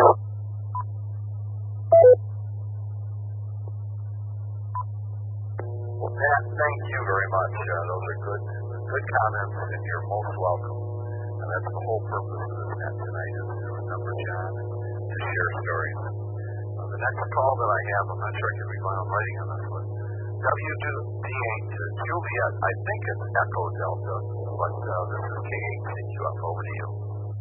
Well, Pat, thank you very much. Uh, those are good, good comments, and you're most welcome. And that's the whole purpose of this net tonight, is to remember John and to share stories. Uh, the next call that I have, I'm not sure I can read my own writing on this one. W D eight to Juliet, I think it's Echo Delta, but uh, this is K eight C Q F. Over to you.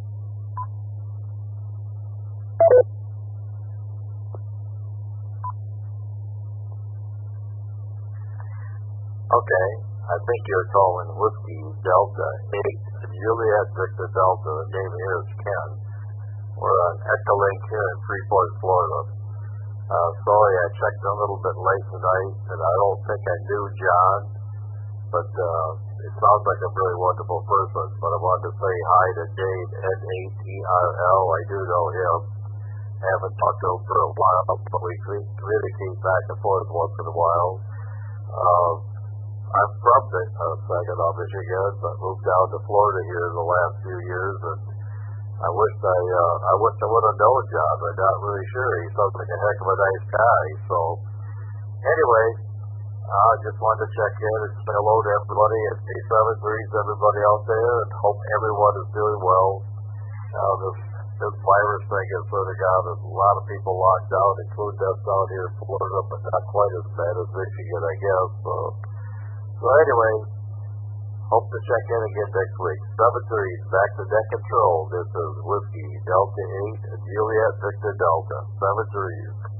Okay, I think you're calling Whiskey Delta eight, Juliet Victor Delta. The name here is Ken. We're on Echolink here in Freeport, Florida. Uh, sorry, I checked a little bit late tonight, and I don't think I knew John, but uh, it sounds like a really wonderful person. But I wanted to say hi to Dave, N A T R L. I do know him. Haven't talked to him for a while, but we communicate back and forth once in a while. Uh, I'm from the, uh, Saginaw, Michigan, but moved down to Florida here in the last few years, and I wish I, uh, I wish I would have known John. I'm not really sure. He sounds like a heck of a nice guy. So, anyway, I uh, just wanted to check in and say hello to everybody at P seven threes, everybody out there, and hope everyone is doing well. Uh, this, this virus thing has sort of got a lot of people locked down, including us down here in Florida, but not quite as bad as Michigan, I guess. So, So anyway, hope to check in again next week. seven three, back to net control. This is Whiskey Delta eight and Juliet Victor Delta. seven three.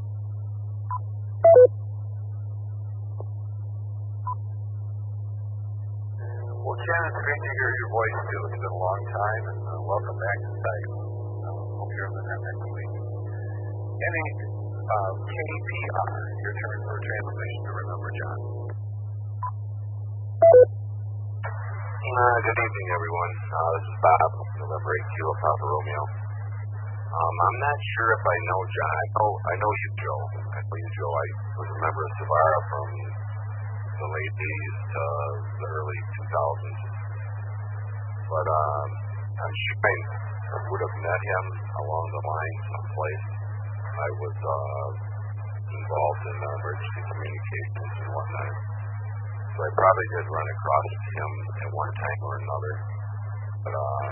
Well, Ken, it's great to hear your voice, too. It's been a long time, and uh, welcome back to site. Uh, hope you're on the net next week. N eight, uh, K P R, your turn for a transmission to remember John. Uh, good evening, everyone. Uh, this is Bob, November eight Kilo Papa Romeo. Um, I'm not sure if I know John. I know, I know you, Joe. I know you, Joe. I was a member of Savara from the late eighties to the early two thousands. But um, I'm sure I would have met him along the line someplace. I was uh, involved in uh, emergency communications and whatnot. So I probably did run across him at one time or another, but uh,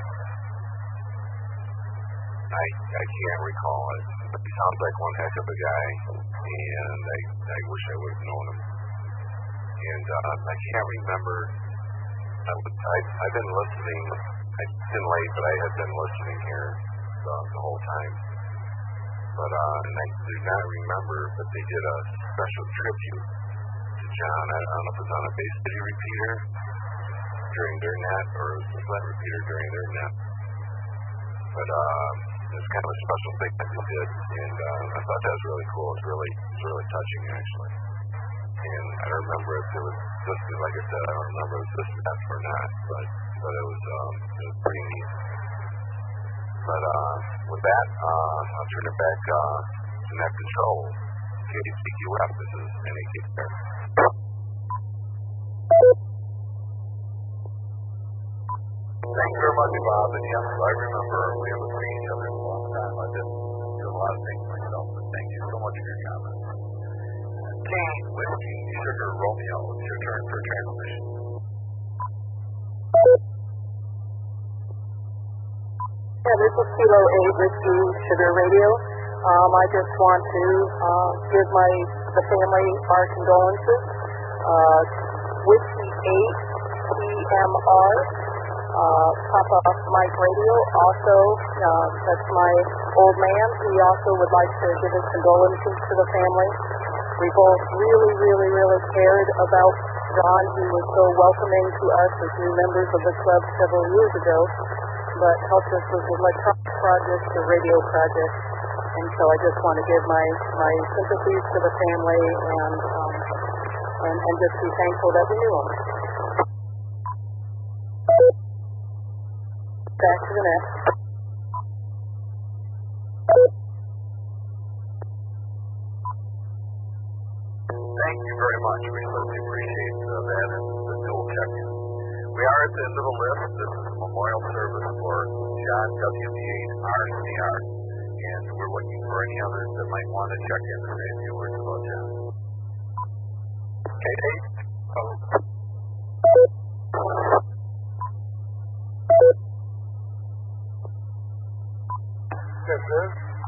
I I can't recall it. But he sounds like one heck of a guy, and I I wish I would have known him. And uh, I can't remember. I would, I I've been listening. I've been late, but I had been listening here the, the whole time. But uh, and I do not remember that they did a special tribute to John. I don't know if it was on a Bay City repeater during their net, or it was a flat repeater during their net. But uh, it was kind of a special thing that they did, and uh, I thought that was really cool. It was really, it was really touching, actually. And I don't remember if it was just, like I said, I don't remember if it was this net or not, but but it was um, it was pretty neat. But uh, with that, uh, I'll turn it back uh, to net control. K C Q F, this is N A T R. Thank you very much, Bob. And yes, I remember we haven't seen each other in a long time. I've been doing a lot of things myself, but thank you so much for your comments. K, Whiskey, Sugar, Romeo, it's your turn for transmission. Yeah, this is Kilo eight Whiskey Sugar Radio. Um, I just want to uh, give my the family our condolences. Uh, Whiskey eight P M R, uh, Papa Mike Radio. Also, uh, that's my old man. He also would like to give his condolences to the family. We both really, really, really cared about John, who was so welcoming to us as new members of the club several years ago, but helped us with electronic projects, the radio project. And so I just want to give my, my sympathies to the family and, um, and and just be thankful that we knew him. Back to the net. Thank you very much. We certainly appreciate uh, that and the dual check-in. We are at the end of the list. This is a memorial service for John W B eight R C R, and we're looking for any others that might want to check in to say a few words about John. Kate eight. Oh. This is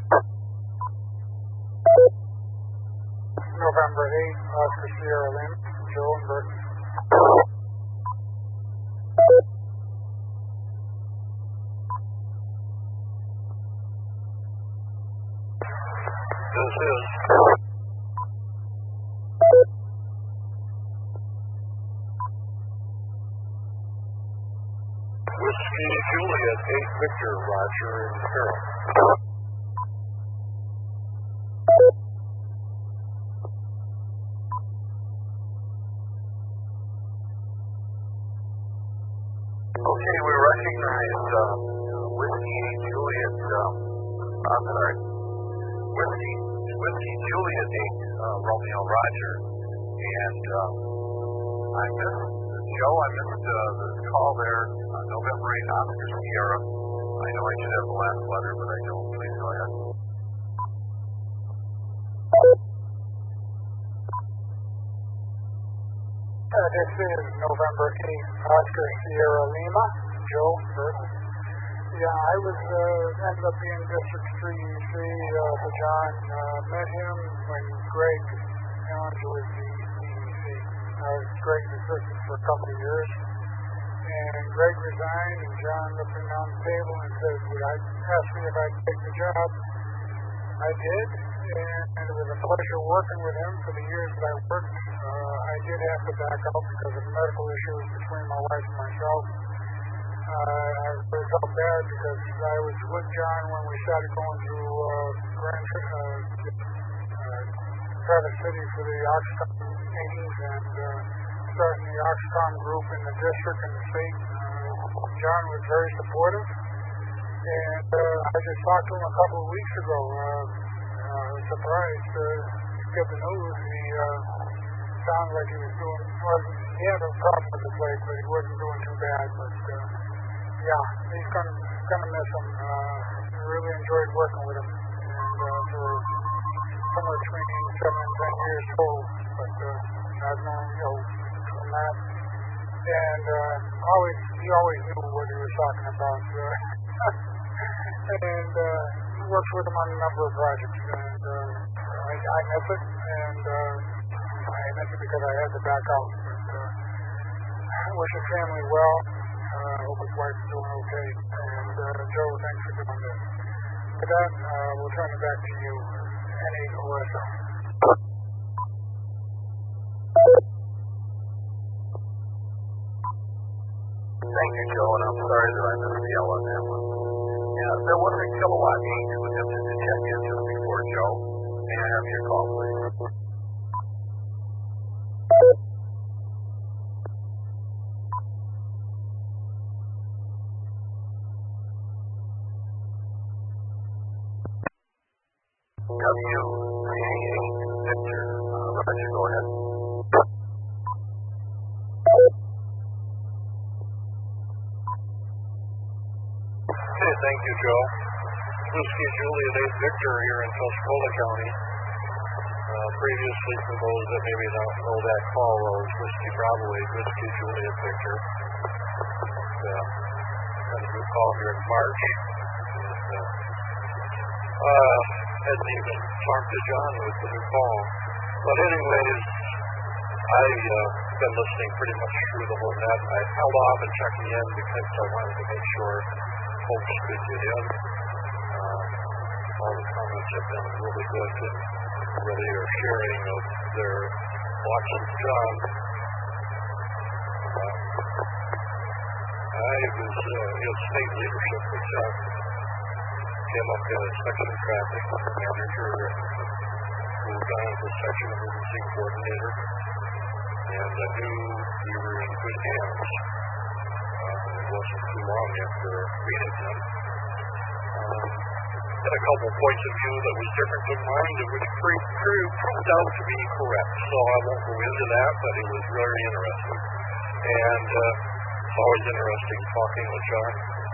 November eighth, Oscar Sierra Lima, Joe and Burton. This is Whiskey Juliet eight Victor Roger and Carol. Okay, we recognize uh, Whiskey Juliet, um, I'm sorry, Whiskey, Whiskey Juliet eight uh, Romeo Roger, and uh, I missed, Joe, I missed uh, the call there, uh, November eighth, Oscar Sierra. I know I should have the last letter, but I don't. Please go ahead. Uh, this is November eighth, Oscar Sierra Lima, Joe Burton. Yeah, I was, uh, ended up being District three E C uh, for John. Uh, met him when Greg Allen was the D E C. I was Greg's assistant for a couple of years. And Greg resigned, and John looked him down the table and said, would I ask me if I'd take the job? I did, and, and it was a pleasure working with him for the years that I worked. Uh, I did have to back out because of medical issues between my wife and myself. Uh, I really felt bad because I was with John when we started going through uh, Grand uh, uh, Traverse City for the Oxcom meetings and uh, starting the Oxcom group in the district and the state. Uh, John was very supportive, and uh, I just talked to him a couple of weeks ago. Uh, uh, I was surprised to get the news. He uh, sounded like he was doing, well, he had a problem with his leg, but he wasn't doing too bad. But uh, yeah, he's gonna gonna miss him. Uh, I really enjoyed working with him, and uh, for somewhere between seven and ten years old. But uh, I've known, you know, from that, and uh, always he always knew what he was talking about. Uh, and uh, he works with him on a number of projects, and uh, I, I miss it, and uh, I miss it because I had to back out. But uh, I wish his family well. I uh, hope his wife is doing okay. And uh, Joe, thanks for doing this. With that, uh, we'll turn it back to you, N eight O S O. Thank you, Joe, and I'm sorry that I missed the L on that one. Yeah, there was a kilowatt eight who attempted to check in just before Joe. May I have your call, please? W A eight Victor. Uh, Roger, go ahead. Okay, thank you, Joe. Whiskey Juliet eight Victor here in Tuscola County. Uh, previously, for those that maybe don't know that call, well, it was Whiskey Bravo eight Whiskey Juliet Victor. And, uh, had a good call here in March. And, uh, uh, hadn't even talked to John with the new call. But anyways, I've uh, been listening pretty much through the whole net. I held off and checking in because I wanted to make sure folks could get in. Uh, all the comments have been really good and really are sharing of their watching John. it was uh, his state leadership which uh, came up in a section of traffic manager, moved on to section emergency coordinator, and I knew we were in good hands. Uh, it wasn't too long after meeting him. Um, had a couple points of view that was different than mine, and which proved, proved out to be correct. So I won't go into that, but it was very interesting. And uh, it's always interesting talking with John.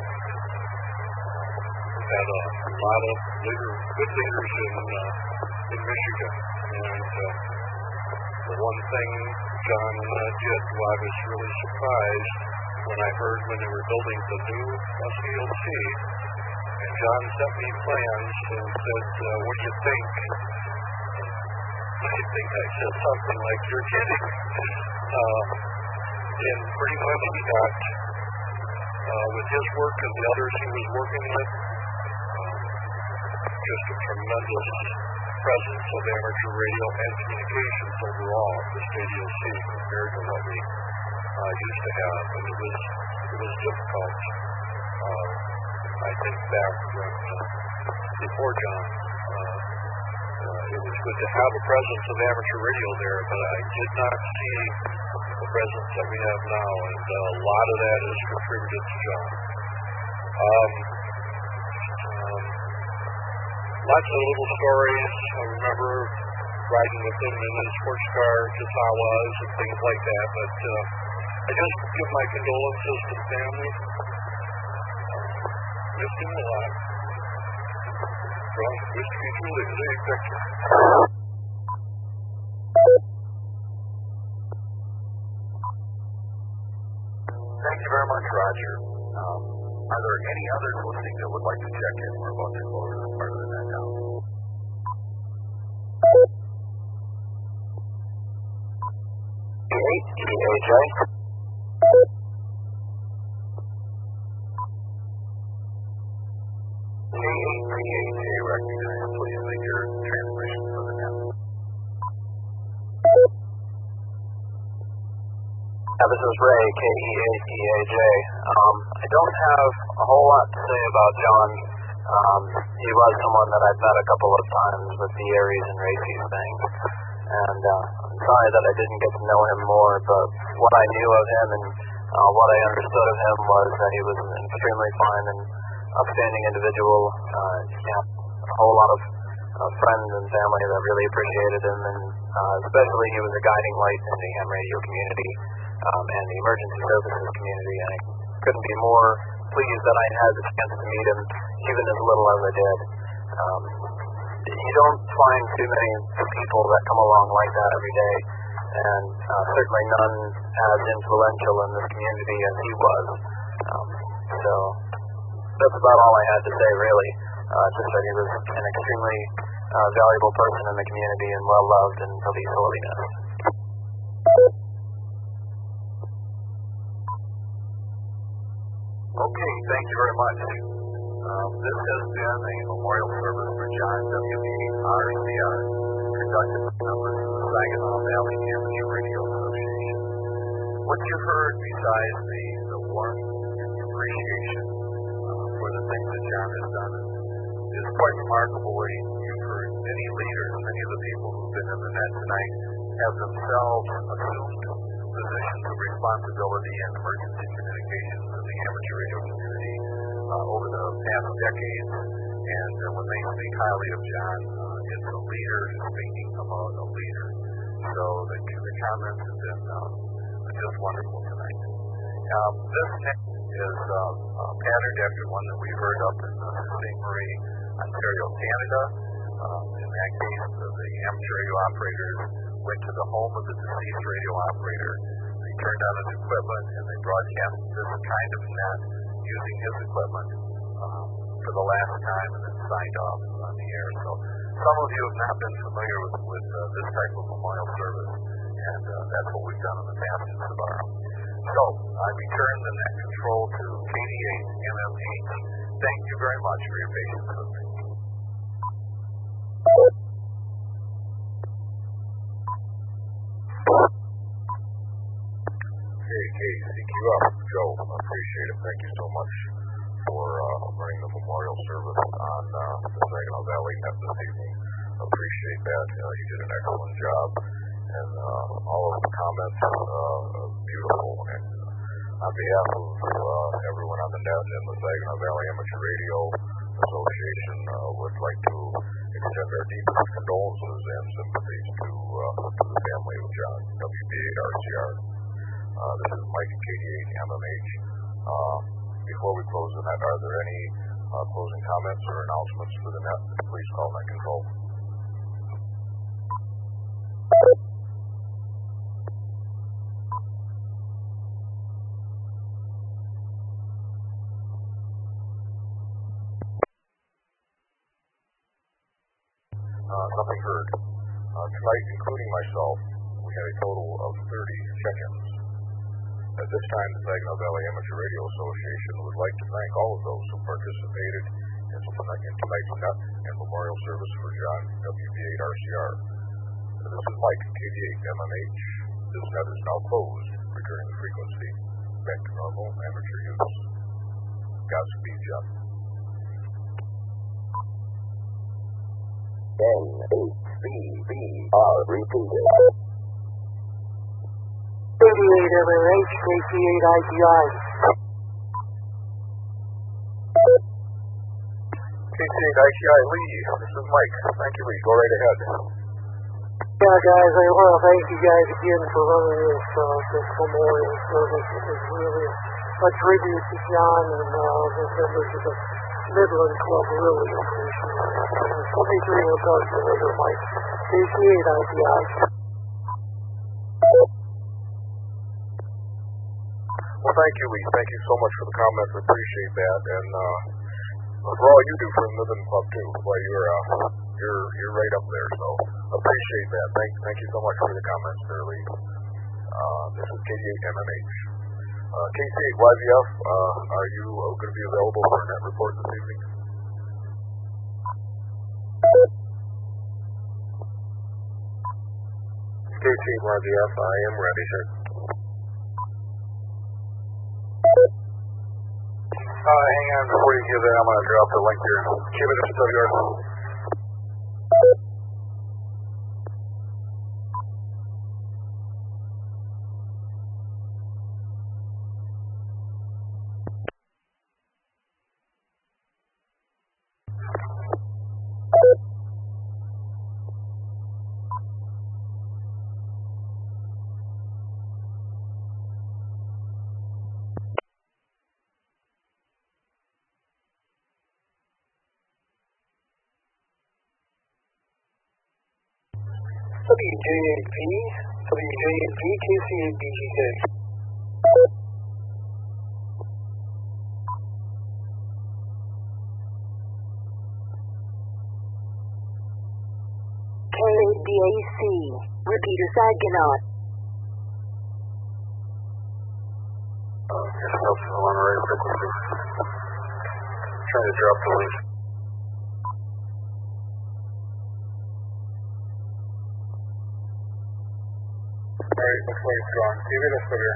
We've had a lot of leader, good leaders in uh, in Michigan, and uh, the one thing John uh, did, well, I was really surprised when I heard when they were building the new S D L C, and John sent me plans and said, uh, what do you think? I think I said something like, you're kidding. Uh, and pretty much he got, uh, with his work and the others he was working with, um, just a tremendous presence of amateur radio and communications overall at this A D L C compared to what we uh, used to have, and it was it was difficult. Uh, I think back when uh, before John, uh, uh, it was good to have a presence of amateur radio there, but I did not see the presence that we have now, and uh, a lot of that is contributed to John. Um, um, lots of little stories. I remember riding with him in his sports car to Sawas and things like that, but uh, I just give my condolences to the family. Missed him a lot. Well, wish to be truly his age picture. Thank you very much, Roger. Um, are there any others listening that would like to check in? We're about to close this part of the net now. Eight, E A J. K eight T A J recognized. Please make your transmission for the net. Yeah, this is Ray, K E eight T A J. Um, I don't have a whole lot to say about John. Um, he was someone that I've met a couple of times with the Aries and Races things. And uh, I'm sorry that I didn't get to know him more, but what I knew of him and uh, what I understood of him was that he was an extremely fine and upstanding individual. Uh, he had a whole lot of uh, friends and family that really appreciated him, and uh, especially he was a guiding light in the ham radio community um, and the emergency services community. And I couldn't be more pleased that I had the chance to meet him, even as little as I did. Um, you don't find too many people that come along like that every day, and uh, certainly none as influential in this community as he was. Um, so that's about all I had to say, really. Uh, just that he was an extremely uh, valuable person in the community and well-loved and really sorely missed. Okay, thank you very much. Um, this has been a memorial service for John W B R C R, conducted by members of the Saginaw Valley Amateur Radio Association. What you've heard, besides the, the warmth and appreciation uh, for the things that John has done, is quite remarkable. You've heard many leaders, many of the people who've been in the net tonight, have themselves assumed positions of responsibility in emergency communications in the amateur radio community uh, over the past decades. And uh, when they speak highly of John, uh, it's a leader speaking about a leader. So the, the comments have been uh, just wonderful tonight. Um, this next is uh, uh, patterned after one that we heard up in uh, Sault Ste. Marie, Ontario, Canada. Um, in that case, the, the amateur radio operators went to the home of the deceased radio operator. They turned on his equipment and they broadcast this kind of net using his equipment um, for the last time, and then signed off on the air. So some of you have not been familiar with, with uh, this type of memorial service, and uh, that's what we've done in the past in Sabaro. So I return the net control to K D eight M M H. Thank you very much for your patience with me. Okay, K C Q F, Joe, appreciate it. Thank you so much for uh, running the memorial service on uh, the Saginaw Valley Net this evening. Appreciate that. Uh, you did an excellent job, and uh, all of the comments, uh, beautiful. And on behalf of uh, everyone on the net and the Saginaw Valley Amateur Radio Association, uh, would like to extend our deepest condolences and sympathies to, uh, to the family of John, W B eight R C R. Uh, this is Mike, K D eight M M H. Uh, before we close the net, are there any uh, closing comments or announcements for the net? Please call net control. Uh, nothing heard. Uh, tonight, including myself, we had a total of thirty check-ins. At this time, the Saginaw Valley Amateur Radio Association would like to thank all of those who participated in tonight's net and memorial service for John, W B eight R C R. This is Mike, K D eight M M H. This net is now closed. Returning the frequency back to normal amateur use. Godspeed, John. N H C B R repeated. eighty-eight M M H, K C eight I G I. K C eight I G I, Lee, this is Mike. Thank you, Lee. Go right ahead. Yeah, guys, I want to thank you guys again for running this, uh, this memorial service. It's really a tribute to John and uh, the members of the Midland Club. Really appreciate it. twenty-three will talk to you later, Mike. K C eight I G I. Well, thank you, Lee. Thank you so much for the comments. Appreciate that. And uh, for all you do for the Midland Club, too. Boy, you're, uh, you're, you're right up there, so appreciate that. Thank, thank you so much for the comments there, Lee. Uh, this is K D eight M M H. Uh, K C eight Y V F, uh, are you uh, going to be available for a net report this evening? K C eight Y V F, I am ready, sir. Uh, hang on, before you give that, I'm going to drop the link here. Keep it up, W R. W J eight P, W J eight P, K C eight B G K. K eight B A C, repeater Saginaw. Uh, yourself on the right frequency. Trying to drop the link. Alright, looks like it's gone. Keep it up here.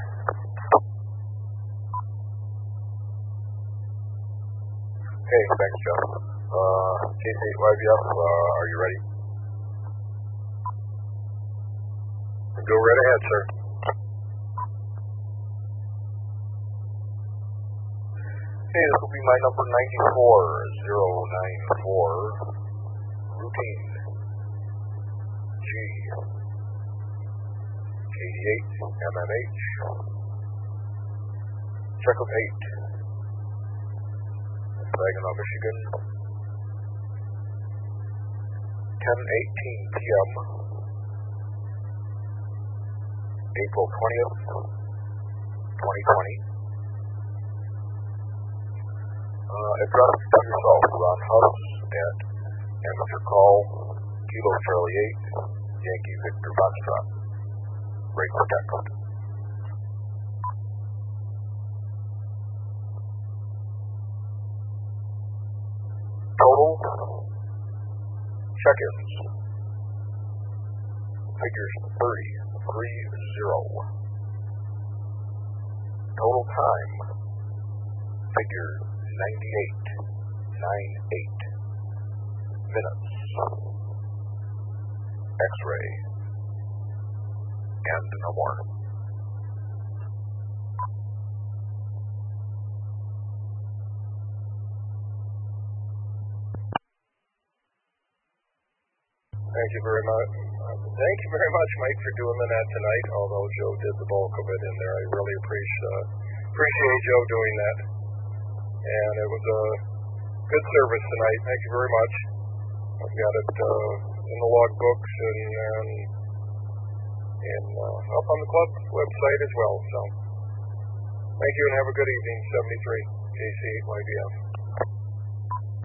Okay, thanks, Joe. Uh, K C eight Y V F, uh, are you ready? Go right ahead, sir. Okay, this will be my number ninety-four zero nine four. Routine. G. K D eight M M H. Checkup eight. Saginaw, Michigan. ten eighteen p m April twentieth, twenty twenty. Uh, address to yourself, Ron Huss at Amateur Call, Kilo Charlie eight, Yankee Victor Foxtrot. Break protect. Total check-ins. Figures thirty, three zero. Total time, figure ninety-eight, ninety-eight minutes. X-ray, and no more. Thank you very much. Thank you very much, Mike, for doing that tonight, although Joe did the bulk of it in there. I really appreciate, uh, appreciate Joe doing that. And it was a good service tonight. Thank you very much. I've got it uh, in the log books and, and, and uh, up on the club website as well. So thank you and have a good evening. seventy-three K C eight Y B F.